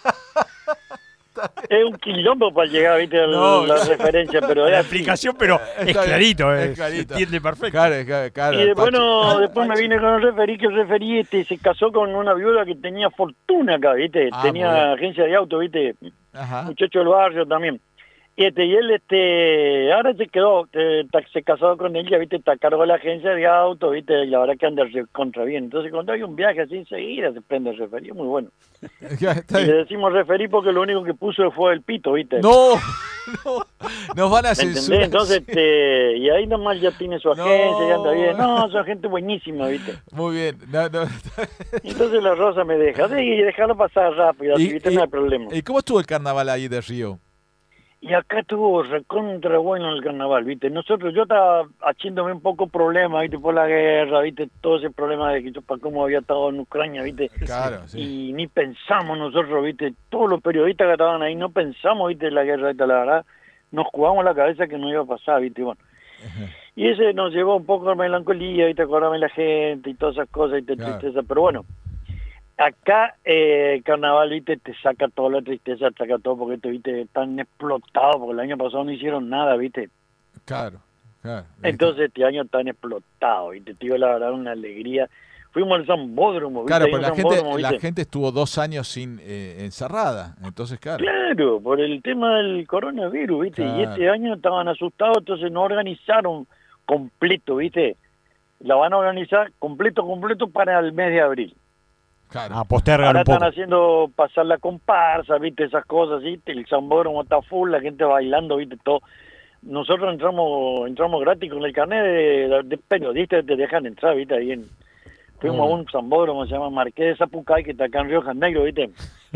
Es un quilombo para llegar, ¿viste? A No, la no. referencia, pero es La así. explicación, pero es Está bien, clarito, es eh, clarito. se entiende perfecto. Claro, claro, claro. Y el después, Pachi- no, después me vine con el referí, que el referí este, se casó con una viuda que tenía fortuna acá, ¿viste? Ah, muy bien. tenía agencia de auto, ¿viste? Ajá. Muchacho del barrio también. Y este y él este ahora se quedó, eh, ta- se casó con ella, ¿viste? Está a cargo de la agencia de auto, ¿viste? Y la verdad que anda re- contra bien. Entonces cuando hay un viaje así enseguida se prende el referí, muy bueno. Está Y bien. le decimos referí porque lo único que puso fue el pito, ¿viste? No, no, nos van a ¿Me entendés? censurar. Entonces, este, y ahí nomás ya tiene su No. agencia, ya anda bien. No, su gente buenísima, ¿viste? Muy bien. No, no. Y entonces la Rosa me deja, sí, déjalo pasar rápido, así, ¿viste? No hay problema. ¿Y cómo estuvo el carnaval ahí de Río? Y acá estuvo recontra bueno el carnaval, ¿viste? Nosotros, yo estaba haciéndome un poco problema, ¿viste? Por la guerra, ¿viste? Todo ese problema de que yo, para cómo había estado en Ucrania, ¿viste? Claro, sí. Y ni pensamos nosotros, ¿viste? Todos los periodistas que estaban ahí no pensamos, ¿viste? En la guerra, ¿viste? La verdad, nos jugamos la cabeza que no iba a pasar, ¿viste? Bueno. Y ese nos llevó un poco a melancolía, ¿viste? Acordarme de la gente y todas esas cosas, ¿viste? Claro. Tristeza, pero bueno. Acá, eh, carnaval, ¿viste? Te saca toda la tristeza, te saca todo porque te, ¿viste? Están explotados, porque el año pasado no hicieron nada, ¿viste? Claro, claro. Entonces este año están explotados, ¿viste? Te digo la verdad, una alegría. Fuimos al Zambódromo, ¿viste? Claro, Ahí pero en la gente, Zambódromo, la ¿viste? gente estuvo dos años sin eh, encerrada, entonces claro. Claro, por el tema del coronavirus, ¿viste? Claro. Y este año estaban asustados, entonces no organizaron completo, ¿viste? La van a organizar completo, completo para el mes de abril. Claro. Ah, postergan Ahora un poco. están haciendo pasar la comparsa, ¿viste? Esas cosas, ¿viste? El sambódromo está full, la gente bailando, ¿viste? Todo. Nosotros entramos entramos gratis con el carnet de, de periodistas, te dejan entrar, ¿viste? Ahí en, fuimos oh. a un sambódromo, se llama Marqués de Zapucay, que está acá en Río de Janeiro, ¿viste?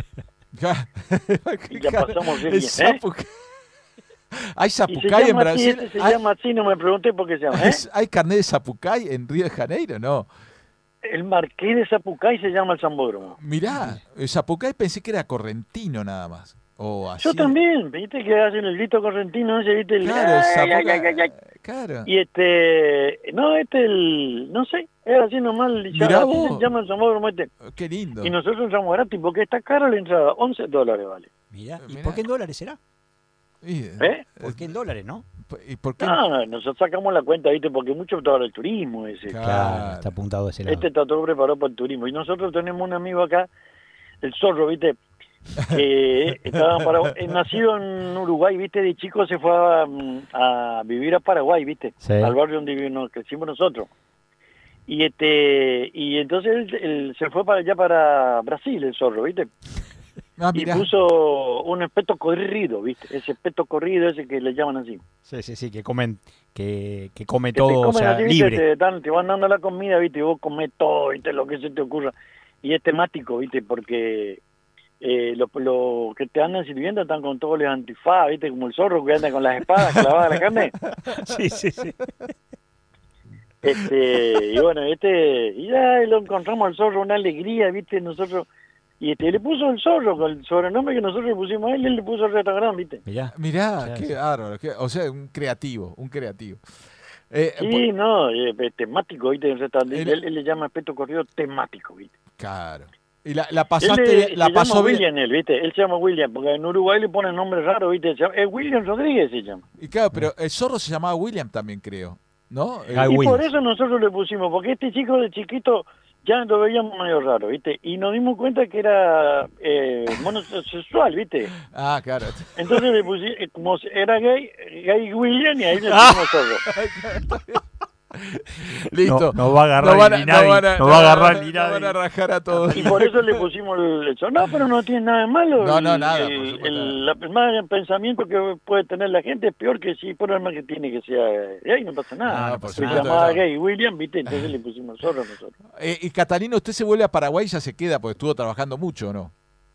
Y ya pasamos bien, ¿eh? ¿Hay Zapucay en Brasil? Así, este se ¿Hay... llama así, no me pregunté por qué se llama, ¿eh? ¿Hay carnet de Zapucay en Río de Janeiro? No. El Marqués de Zapucay se llama el sambódromo. Mirá, Zapucay pensé que era correntino nada más. O así. Yo también, viste que hacen el grito correntino ese, viste el... Claro, ay, ay, ay, ay, ay. Claro. Y este, no, este el, no sé, es así nomás, ya, así se llama el sambódromo este. Qué lindo. Y nosotros entramos gratis porque está cara la entrada, once dólares vale. Mirá, ¿y Mirá. por qué en dólares será? ¿Eh? ¿Por qué en dólares, no? ¿Y por qué? No, nosotros sacamos la cuenta, viste, porque mucho para el turismo ese. Claro, claro, está apuntado a ese lado. Este está todo preparado para el turismo. Y nosotros tenemos un amigo acá, el Zorro, viste, que estaba en Paraguay, eh, nacido en Uruguay, viste, de chico se fue a, a vivir a Paraguay, viste, sí. al barrio donde nos crecimos nosotros. Y este y entonces él, él se fue para allá para Brasil, el Zorro, viste. Ah, y puso un espeto corrido, ¿viste? Ese espeto corrido, ese que le llaman así. Sí, sí, sí, que comen, que, que come que todo, o sea, así, libre. Te, dan, te van dando la comida, ¿viste? Y vos comés todo, ¿viste? Lo que se te ocurra. Y es temático, ¿viste? Porque eh, los lo que te andan sirviendo están con todos los antifaz, ¿viste? Como el Zorro que anda con las espadas clavadas a la carne. Sí, sí, sí. Este, y bueno, este, y ya lo encontramos al Zorro, una alegría, ¿viste? Nosotros... Y este le puso el Zorro, con el sobrenombre que nosotros le pusimos a él, él le puso el restaurante, ¿viste? Mirá, mirá, qué bárbaro. O sea, un creativo, un creativo. Eh, sí, por... no, eh, temático, ¿viste? El restaurante, él, él, él le llama espeto corrido temático, ¿viste? Claro. Y la, la pasaste, él, la se pasó llama bien. William, él, ¿viste? Él se llama William, porque en Uruguay le ponen nombres raros, ¿viste? Es William Rodríguez se llama. Y claro, pero el Zorro se llamaba William también, creo, ¿no? Y el... por eso nosotros le pusimos, porque este chico de chiquito... ya lo veíamos medio raro, ¿viste? Y nos dimos cuenta que era eh, monosexual, ¿viste? Ah, claro. Entonces le pusimos, como era gay, gay William, y ahí le pusimos todo. Listo. No, no va a agarrar no van a, ni nadie. No, van a, no va a agarrar ni no nadie. van a rajar a todos. Y por eso le pusimos el... No, pero no tiene nada de malo. No, no, nada. El, el, el, el más pensamiento que puede tener la gente es peor que si por el más que tiene que sea gay, no pasa nada. No, se llamaba gay William, ¿viste? Entonces le pusimos Zorro nosotros. Eh, y Catalina, ¿usted se vuelve a Paraguay y ya se queda porque estuvo trabajando mucho o no?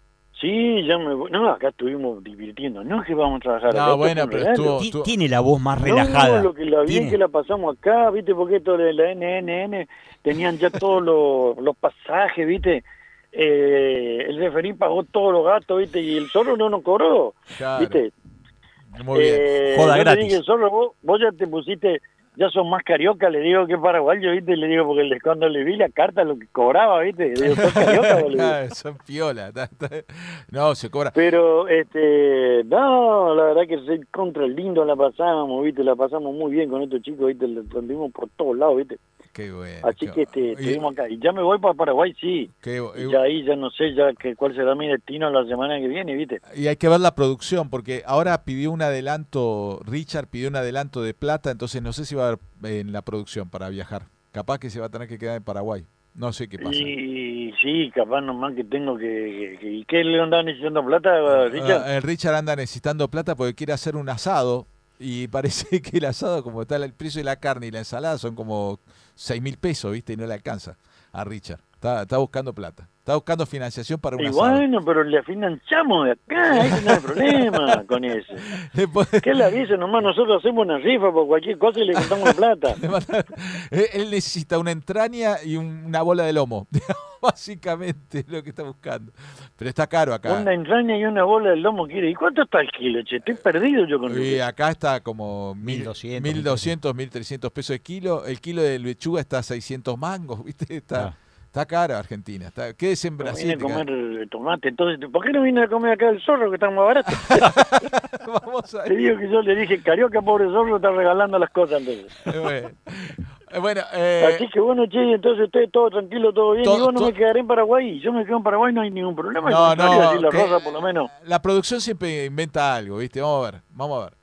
Sí, ya me voy. No, acá estuvimos divirtiendo. No es que vamos a trabajar. No, acá bueno, pero estuvo, estuvo... Tiene la voz más relajada. No, lo que la bien que la pasamos acá, ¿viste? Porque esto de la N N N tenían ya todos los, los pasajes, ¿viste? Eh, el referí pagó todos los gastos, ¿viste? Y el Zorro no nos cobró, claro. ¿viste? Muy bien. Eh, Joda yo gratis. Le dije, Zorro, vos, vos ya te pusiste... Ya son más carioca, le digo que paraguayo, ¿viste? Le digo, porque cuando le vi la carta, lo que cobraba, ¿viste? Le digo, son carioca, boludo. Son piola. No, se cobra. Pero, este, no, la verdad que se contra el lindo la pasamos, ¿viste? La pasamos muy bien con estos chicos, ¿viste? Lo anduvimos por todos lados, ¿viste? Qué bueno. Así qué... que este, estuvimos acá. Y ya me voy para Paraguay, sí. Qué... Y ya ahí ya no sé ya que, cuál será mi destino la semana que viene, ¿viste? Y hay que ver la producción, porque ahora pidió un adelanto, Richard pidió un adelanto de plata, entonces no sé si va a haber en la producción para viajar. Capaz que se va a tener que quedar en Paraguay. No sé qué pasa. Y sí, capaz nomás que tengo que... que ¿Y qué le andaba necesitando plata, Richard? Uh, el Richard anda necesitando plata porque quiere hacer un asado. Y parece que el asado, como está el precio de la carne y la ensalada, son como seis mil pesos, ¿viste? Y no le alcanza a Richard. Está, está buscando plata. Está buscando financiación para un y asado. Bueno, pero le financiamos de acá. Ese no hay problema con eso. ¿Qué le avisa? Nomás nosotros hacemos una rifa por cualquier cosa y le contamos la plata. Él necesita una entraña y una bola de lomo. Básicamente es lo que está buscando. Pero está caro acá. Una entraña y una bola de lomo quiere. ¿Y cuánto está el kilo, che? Estoy perdido yo con Y acá está como mil doscientos, mil trescientos pesos el kilo. El kilo de lechuga está a seiscientos mangos, ¿viste? Está... Ah. Está cara Argentina. Está... Quédese en Brasil. Viene a comer tomate. Entonces, ¿por qué no viene a comer acá el Zorro que está más barato? Vamos a Te digo que yo le dije, Carioca, pobre Zorro, está regalando las cosas entonces. Bueno, bueno eh... Así que bueno, che, entonces usted todo tranquilo, todo bien. Todo, y yo no todo... me quedaré en Paraguay. Yo me quedo en Paraguay, no hay ningún problema. No, no. Así la rosa, por lo menos. La producción siempre inventa algo, ¿viste? Vamos a ver, vamos a ver.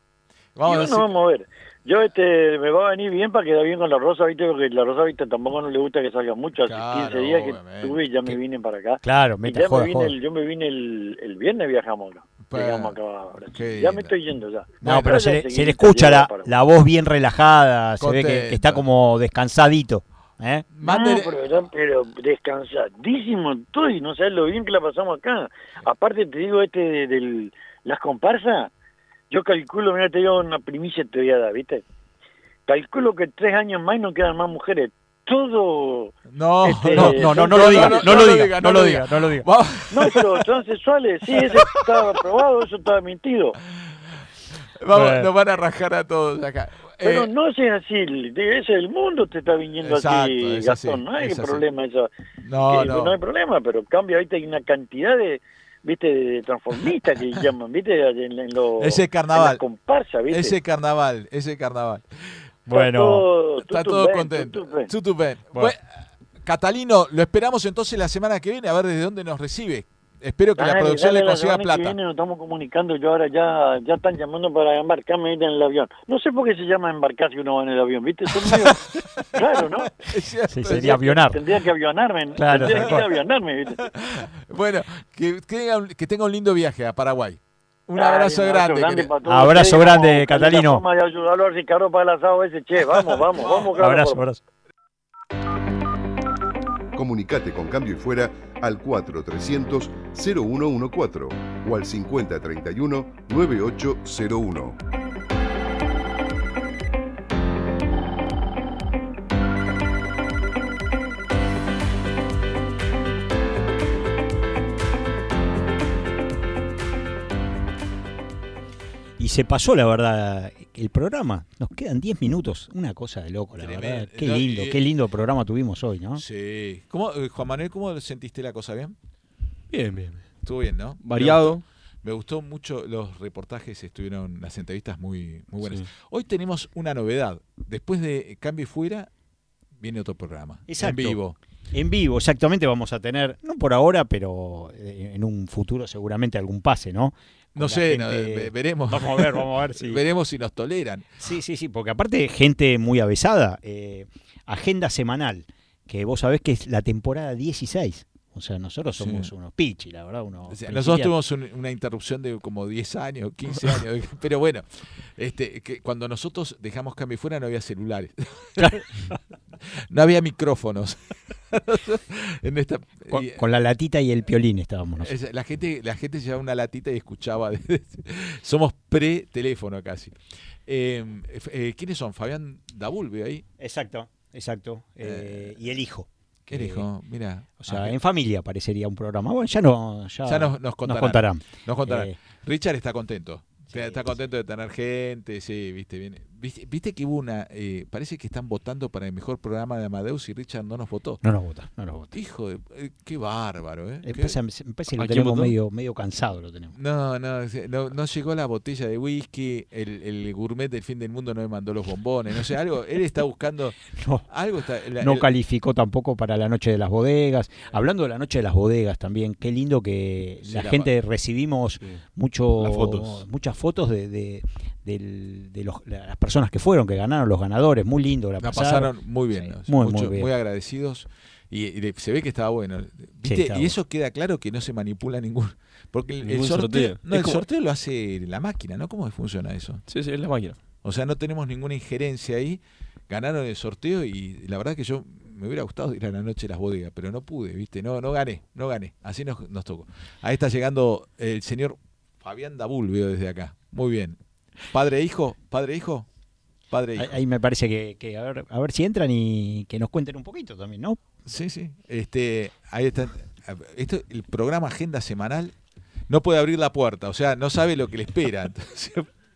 Vamos, y bueno, vamos a ver. Yo este me va a venir bien para quedar bien con la Rosa, ¿viste? Porque la Rosa, ¿viste? Tampoco no le gusta que salga mucho. Hace Claro, quince días que obviamente. tuve y ya me vine para acá. Claro, Y mete ya joda, me vine joda. el, yo me vine el, el viernes, viajamos acá. Pues, Llegamos acá ahora. qué Ya lindo. me estoy yendo ya. No, Bueno, pero se ya le, seguí se le mi escucha taller la, para- la voz bien relajada, se ve que, Contento. que está como descansadito. ¿eh? Mándele- No, pero, era- pero descansadísimo estoy, no sabes lo bien que la pasamos acá. Aparte te digo este de, del, las comparsas, yo calculo, mira, te digo una primicia te voy a dar, ¿viste? Calculo que tres años más no quedan más mujeres. Todo... No, Este, No, no, no, no lo diga, no lo diga, no lo diga, no lo diga. Vamos, No, pero transexuales, sí, eso estaba probado, eso estaba mentido. vamos, Bueno. nos van a rajar a todos acá. Pero Eh, no es así, ese es el mundo te está viniendo Exacto, así, es Gastón, así, no hay es así. problema eso. no, que no. no hay problema, pero cambia, ahorita hay una cantidad de, viste, de transformistas que llaman, viste, en, en lo, Ese carnaval. en la comparsa, viste. Ese carnaval, ese carnaval. Bueno, todo, Está tutú todo ben, contento. tutú ben. Tutú ben. Bueno. Bueno, Catalino, lo esperamos entonces la semana que viene a ver desde dónde nos recibe. Espero que la Dale, producción dale, le la consiga semana que plata. viene nos estamos comunicando, yo ahora ya, ya están llamando para embarcarme en el avión. No sé por qué se llama embarcar si uno va en el avión, viste, son medio raro, ¿no? Es cierto. sí, sería avionar. Tendría que avionarme, Claro, tendría tal que ir a cual. avionarme, viste. Bueno, que tenga, un- que tenga un lindo viaje a Paraguay. Un Dale, abrazo grande. querido. para todos Abrazo ustedes, grande, vamos a buscar Catalino. la forma de ayudarlo a Ricardo para el asado ese, che, vamos, vamos, vamos. a buscar la Abrazo, forma. abrazo. Comunicate con Cambio y Fuera al cuatro trescientos cero uno catorce o al cincuenta treinta y uno noventa y ocho cero uno. Y se pasó, la verdad, el programa. Nos quedan diez minutos. Una cosa de loco, la Tremendo. verdad. Qué No, lindo, y- qué lindo programa tuvimos hoy, ¿no? Sí. ¿Cómo, eh, Juan Manuel, ¿cómo sentiste la cosa? ¿Bien? Bien, bien. Estuvo bien, ¿no? Variado. Me gustó mucho los reportajes, estuvieron las entrevistas muy, muy buenas. Sí. Hoy tenemos una novedad. Después de Cambio y Fuera, viene otro programa. Exacto. En vivo. En vivo, exactamente, vamos a tener, no por ahora, pero eh, en un futuro seguramente algún pase, ¿no? Con No la sé, no, gente- ve- veremos. Vamos a ver, vamos a ver si... Veremos si nos toleran. Sí, sí, sí, porque aparte gente muy avesada, eh, agenda semanal, que vos sabés que es la temporada dieciséis. O sea, nosotros somos Sí. unos pichi, la verdad, unos O sea, principiantes. nosotros tuvimos un- una interrupción de como diez años, quince años, pero bueno, este, que cuando nosotros dejamos Cambio y Fuera no había celulares, no había micrófonos. en esta, Con, y- con la latita y el piolín estábamos nosotros. es- la gente, la gente llevaba una latita y escuchaba. Somos pre-teléfono casi. Eh, eh, ¿Quiénes son? Fabián Dabul, veo ahí. Exacto, exacto. eh, y el hijo. ¿Qué que- dijo? Mira. O sea, ah, en familia parecería un programa. Bueno, ya no, ya, ya nos, nos contarán. nos contarán. Nos contarán. Eh, Richard está contento. Sí, está contento de tener gente, sí, viste, bien. Viste, viste que hubo una, eh, parece que están votando para el mejor programa de Amadeus y Richard no nos votó. No nos vota, no nos vota. Hijo de, eh, qué bárbaro, ¿eh? Me Qué- parece, me parece que lo ¿A quién tenemos votó? medio, medio cansado, lo tenemos. No, no, sí, no, no llegó la botella de whisky, el, el gourmet del fin del mundo no me mandó los bombones, no sé, algo, él está buscando, No, algo está... la- no el- calificó tampoco para la noche de las bodegas. Hablando de la noche de las bodegas también, qué lindo que Sí, la la gente recibimos Sí. mucho, Las fotos. muchas fotos de, de, del- de los- las personas que fueron, que ganaron, los ganadores, muy lindo la, La pasaron. pasaron muy bien, Sí, ¿no? muy, Mucho- muy bien. agradecidos y, y le- se ve que estaba bueno. ¿Viste? está y eso queda claro que no se manipula ningún... Porque el, el Ningún sorteo, sorteo. No, Es el como- sorteo lo hace la máquina, ¿no? ¿Cómo funciona eso? Sí, sí, es la máquina. O sea, no tenemos ninguna injerencia ahí. Ganaron el sorteo y la verdad que yo me hubiera gustado ir a la noche de las bodegas, pero no pude, ¿viste? No, no gané, no gané. Así nos, nos tocó. Ahí está llegando el señor Fabián Dabul, veo desde acá. Muy bien. Padre e hijo, padre e hijo, padre e hijo. Ahí, ahí me parece que, que a, ver, a ver si entran y que nos cuenten un poquito también, ¿no? Sí, sí. Este, ahí está. Esto, el programa Agenda Semanal no puede abrir la puerta, o sea, no sabe lo que le espera. Entonces,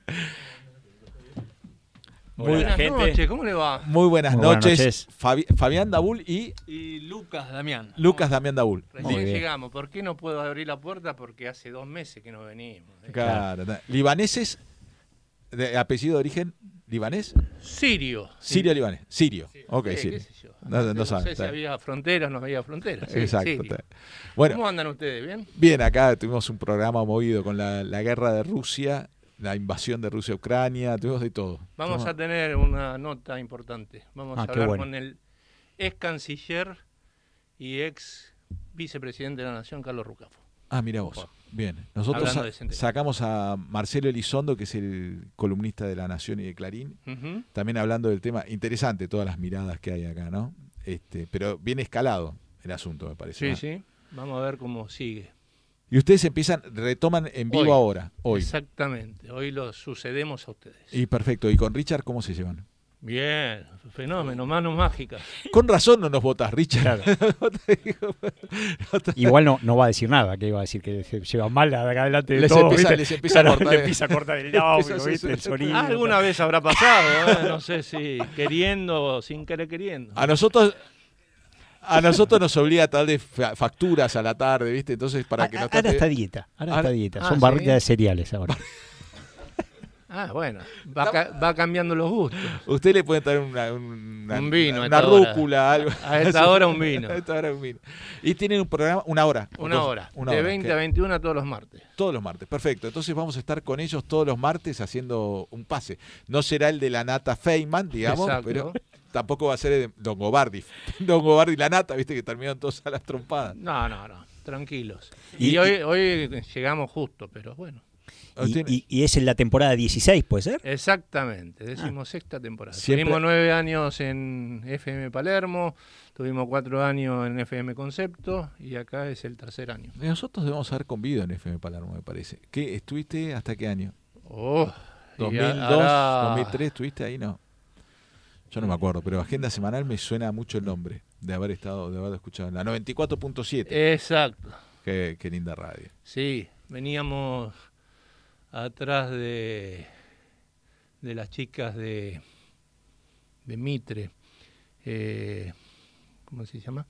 Hola, Buenas gente. noches, ¿cómo le va? muy buenas Muy buenas noches. noches. Fabi- Fabián Dabul y Y Lucas Damián. Lucas Damián Dabul. Recién Muy bien. llegamos. ¿Por qué no puedo abrir la puerta? Porque hace dos meses que no venimos. ¿eh? Claro. Libaneses, de apellido de origen libanés. Sirio. Sirio libanés. Sirio. Ok, Sí, Sirio. qué sé yo. No, no, no sabe, sé si está había fronteras o no había fronteras. Sí, Exacto. Sirio. está. Bueno, ¿Cómo andan ustedes? ¿Bien? bien, acá tuvimos un programa movido con la, la guerra de Rusia. la invasión de Rusia a Ucrania, tuvimos de todo. Vamos Tuvimos- a tener una nota importante. Vamos Ah, a qué hablar bueno. con el ex canciller y ex vicepresidente de la Nación, Carlos Rucafo. Ah, mira vos. Bien. Nosotros Hablando sa- de Centeno. sacamos a Marcelo Elizondo, que es el columnista de La Nación y de Clarín, Ujú. también hablando del tema. Interesante todas las miradas que hay acá, ¿no? Este, pero bien escalado el asunto, me parece. Sí, ¿no? sí. Vamos a ver cómo sigue. Y ustedes empiezan, retoman en vivo Hoy. ahora, hoy. Exactamente. Hoy lo sucedemos a ustedes. Y perfecto. ¿Y con Richard cómo se llevan? Bien. Fenómeno. Manos mágicas. Con razón no nos votas, Richard. Igual no, no va a decir nada, que iba a decir que se lleva mal de acá adelante de Les todo, empieza- ¿viste? les empieza a Claro, cortar le el- empieza a cortar el Empieza a audio, hacer ¿viste? su- El sonido. Ah, alguna vez habrá pasado, ¿eh? No sé si queriendo o sin querer queriendo. A nosotros... A nosotros nos obliga a tal de fa- facturas a la tarde, ¿viste? Entonces, para que Ah, nos ahora tape- está dieta, ahora Ahora- está dieta. Ah, Son ¿sí? barritas de cereales ahora. Ah, bueno. Va, ca- va cambiando los gustos. Usted le puede traer una, una, Un vino a una esta hora. rúcula, algo. A esta hora un vino. A esta hora un vino. Y tienen un programa, una hora. Una Dos- hora. una de hora, veinte que- a veintiuno todos los martes. Todos los martes, perfecto. Entonces vamos a estar con ellos todos los martes haciendo un pase. No será el de la nata Feynman, digamos, Exacto. pero tampoco va a ser el de Don Gobardi. Don Gobardi y la nata, viste que terminaron todos a las trompadas. No, no, no. Tranquilos. Y- Y, hoy, hoy llegamos justo, pero bueno. Y, y- y es en la temporada dieciséis, ¿puede ser? Exactamente. Decimos sexta temporada. Siempre- Tuvimos nueve años en F M Palermo, tuvimos cuatro años en F M Concepto y acá es el tercer año. Nosotros debemos haber convivido en F M Palermo, me parece. ¿Qué, ¿Estuviste hasta qué año? Oh, y ¿dos mil dos, hará- dos mil tres estuviste ahí? No. Yo no me acuerdo, pero Agenda Semanal me suena mucho el nombre de haber estado, de haber escuchado. La noventa y cuatro punto siete. Exacto. Qué, qué linda radio. Sí, veníamos atrás de, de las chicas de, de Mitre. Eh, ¿Cómo se llama?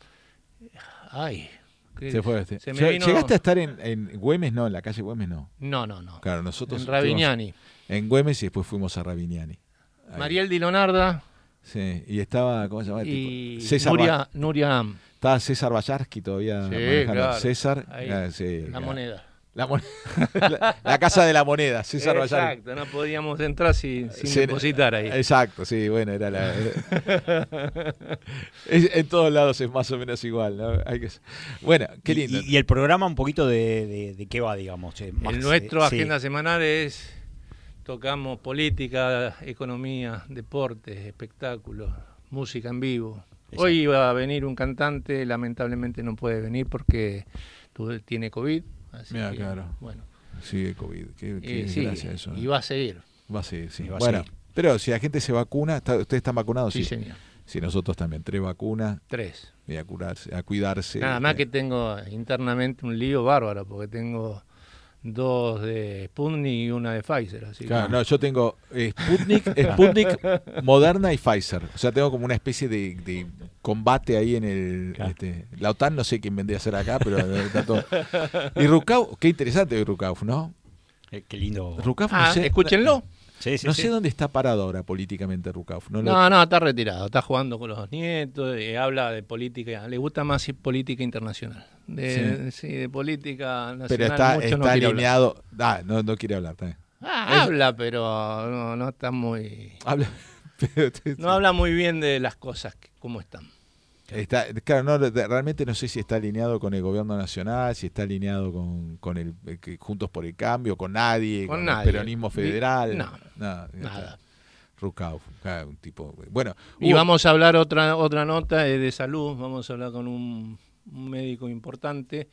Ay. ¿qué- Se fue este. se me Lle- vino- ¿Llegaste a estar en, en Güemes? No, en la calle Güemes no. No, no, no. Claro, nosotros En Ravignani. estuvimos en Güemes y después fuimos a Ravignani. Ahí. Mariel Di Lonarda Sí, y estaba, ¿cómo se llama? y Tipo, César Nuria, Ba- Nuria Am. Estaba César Bayarsky todavía Sí, manejando. claro. César, Ahí, ah, sí, la claro. moneda. La, mon- la, la casa de la moneda, César Bayarsky. Exacto, no podíamos entrar sin, sin Sí, depositar ahí. Exacto, sí, bueno, era la. era- es- en todos lados es más o menos igual, ¿no? Hay que, bueno, qué Y- lindo. Y, y el programa un poquito de, de, de qué va, digamos. eh, más, El nuestro eh, sí. agenda semanal es, tocamos política, economía, deportes, espectáculos, música en vivo. Exacto. Hoy iba a venir un cantante, lamentablemente no puede venir porque tu- tiene COVID. Así Mirá, que, claro. bueno, Sigue COVID, qué, qué y sí, desgracia eso. ¿no? y va a seguir. Va a seguir, sí. Y va a Bueno, seguir. pero si la gente se vacuna, está- ¿ustedes están vacunados? Sí, señor. Sí, nosotros también. Tres vacunas Tres. y a curarse, a cuidarse. Nada más Eh, que tengo internamente un lío bárbaro porque tengo dos de Sputnik y una de Pfizer. Así Claro, que- no, yo tengo eh, Sputnik, Sputnik, Moderna y Pfizer. O sea, tengo como una especie de, de combate ahí en el... Claro. Este, la OTAN no sé quién vendría a ser acá, pero está todo. Y Rukauf, qué interesante Rukauf, ¿no? Eh, qué lindo. Rukauf, no Ah, sé, escúchenlo. Sí, sí, no sí. sé dónde está parado ahora políticamente Rukauf. No, lo- No, no, está retirado, está jugando con los nietos, y habla de política, le gusta más política internacional. De, sí. de política nacional pero está, mucho está no quiere hablar. alineado... Ah, no, no quiere hablar también. Ah, habla, pero no, no está muy... Habla... pero- No habla muy bien de las cosas, que- cómo están. Está, claro, no, de- realmente no sé si está alineado con el gobierno nacional, si está alineado con, con el eh, que Juntos por el Cambio, con nadie, Con con, nadie. el peronismo federal. Ni- no, nada. nada. Rukauf, claro, un tipo. Bueno, Y hubo- vamos a hablar otra otra nota eh, de salud, vamos a hablar con un, un médico importante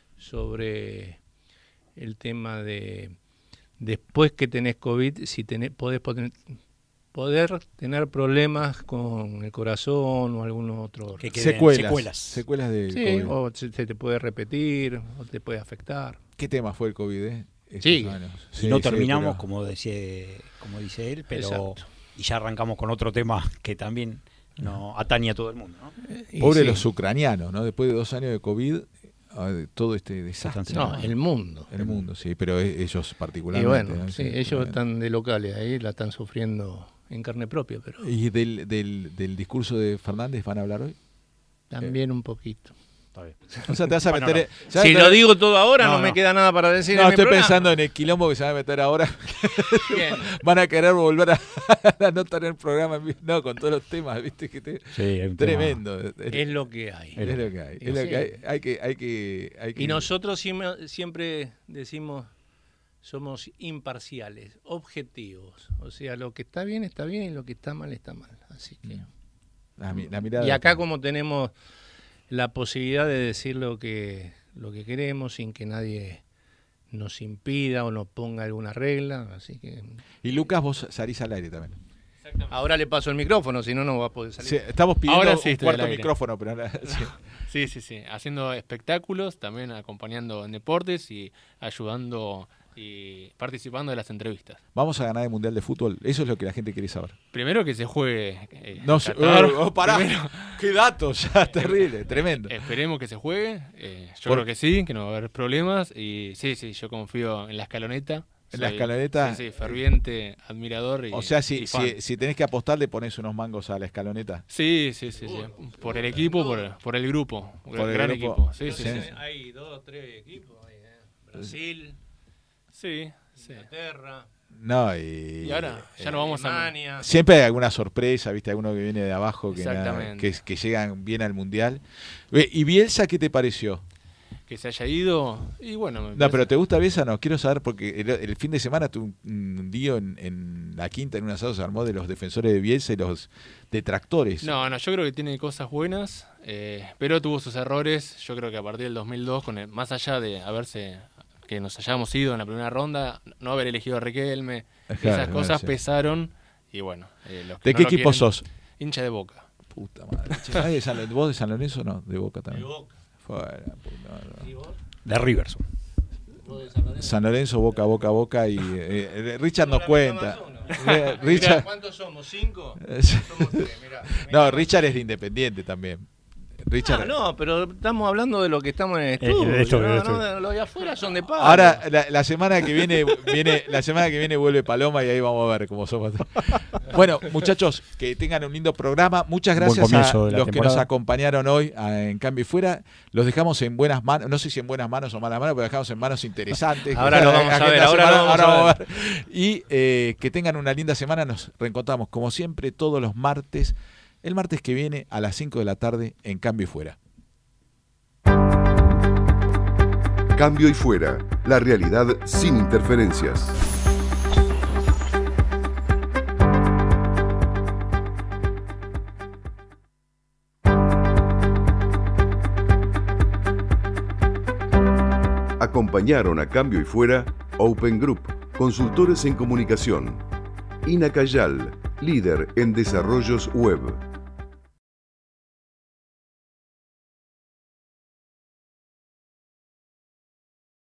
sobre el tema de después que tenés COVID, si tenés, podés poner- poder tener problemas con el corazón o algún otro. Que queden secuelas, secuelas. secuelas del Sí, COVID. o se, se te puede repetir, o te puede afectar. ¿Qué tema fue el COVID? Eh? Estos Sigue. años. Y Sí, no sí, terminamos, pero- como, decía, como dice él, pero Exacto. y ya arrancamos con otro tema que también no atañe a todo el mundo, ¿no? Y Pobre sí. los ucranianos, ¿no? Después de dos años de COVID, eh, todo este desastre. No, el mundo. El mundo, sí, pero e- ellos Y particularmente. bueno, ¿no? sí, Sí, ellos tremendo. están de locales ahí, la están sufriendo en carne propia, pero ¿Y del, del, del discurso de Fernández van a hablar hoy? también un poquito. está bien. O sea, te vas a Bueno, meter. no. ¿sabes? Si lo digo todo ahora, no, No, me no. queda nada para decir. No, en mi estoy programa. pensando en el quilombo que se va a meter ahora. Bien. Van a querer volver a, a no tener programa en vivo. No, con todos los temas, viste que te- Sí, hay un tema- tremendo. Es, Es lo que hay. es lo que hay. Es lo que hay. Hay que, hay que, hay que- Y nosotros siempre, siempre decimos, somos imparciales, objetivos. O sea, lo que está bien está bien y lo que está mal está mal. Así que. la, mi- la mirada. Y acá como tenemos la posibilidad de decir lo que, lo que queremos sin que nadie nos impida o nos ponga alguna regla, así que... Y Lucas, vos salís al aire también. Ahora le paso el micrófono, si no, no va a poder salir. Sí, estamos pidiendo Ahora sí un estoy cuarto al aire. micrófono, pero ahora- sí. Sí, sí, sí. Haciendo espectáculos, también acompañando en deportes y ayudando y participando de las entrevistas. Vamos a ganar el Mundial de Fútbol. Eso es lo que la gente quiere saber. Primero que se juegue. eh, No sé. Qatar. Oh, oh, pará. Primero, Qué datos, ya, terrible, tremendo. esperemos que se juegue. eh, yo Por- creo que sí, que no va a haber problemas. Y sí, sí, yo confío en la escaloneta. ¿En la Soy- escaloneta? Sí, sí, ferviente, admirador. Y, O sea, y si, fan. si, si tenés que apostar, le pones unos mangos a la escaloneta. Sí, sí, sí, sí. Por el equipo, por, por el grupo. Por Por el el gran grupo. equipo. Sí, sí, Sí. sí. Hay dos o tres equipos, ahí, ¿eh? Brasil, Sí, sí. Inglaterra, No, y. Y ahora ya no vamos a... Alemania. Siempre hay alguna sorpresa, ¿viste? Alguno que viene de abajo que, nada- Exactamente. que, que llegan bien al Mundial. Ve, ¿Y Bielsa qué te pareció? Que se haya ido. Y bueno, me No, parece- pero ¿te gusta Bielsa? No, quiero saber porque el, el fin de semana tuve un, un lío en, en la quinta, en un asado se armó de los defensores de Bielsa y los detractores. No, no, yo creo que tiene cosas buenas, eh, pero tuvo sus errores. Yo creo que a partir del dos mil dos, con el, más allá de haberse que nos hayamos ido en la primera ronda, no haber elegido a Riquelme, Claro, esas cosas sí. pesaron. Y bueno, eh, los que ¿De no qué lo equipo quieren, sos? Hincha de Boca. Puta madre. Che, ¿nadie de San Lorenzo? ¿Vos de San Lorenzo no? De Boca también. De Boca. Fuera, puta, no. De Riverson. San Lorenzo, Boca, Boca, Boca y eh, Richard nos La cuenta. mitad más uno. Eh, Mirá, Richard, ¿cuántos somos? ¿Cinco? Sí. Somos tres, mirá. no, Richard es de Independiente también. Richard. Ah, no, pero estamos hablando de lo que estamos en el Eh, estudio. de esto, de no, esto. no, de los de afuera son de pago. Ahora la, la semana que viene viene la semana que viene vuelve Paloma y ahí vamos a ver cómo somos. Bueno, muchachos, que tengan un lindo programa. Muchas Buen gracias a comienzo de la los que nos temporada. acompañaron hoy a- en Cambio y Fuera. Los dejamos en buenas manos, no sé si en buenas manos o malas manos, pero dejamos en manos interesantes. Ahora lo vamos a ver, Agenda ahora lo vamos a a ver. Y eh, que tengan una linda semana. Nos reencontramos como siempre todos los martes. El martes que viene a las cinco de la tarde en Cambio y Fuera. Cambio y Fuera, la realidad sin interferencias. Acompañaron a Cambio y Fuera Open Group, consultores en comunicación. Ina Cayal, líder en desarrollos web.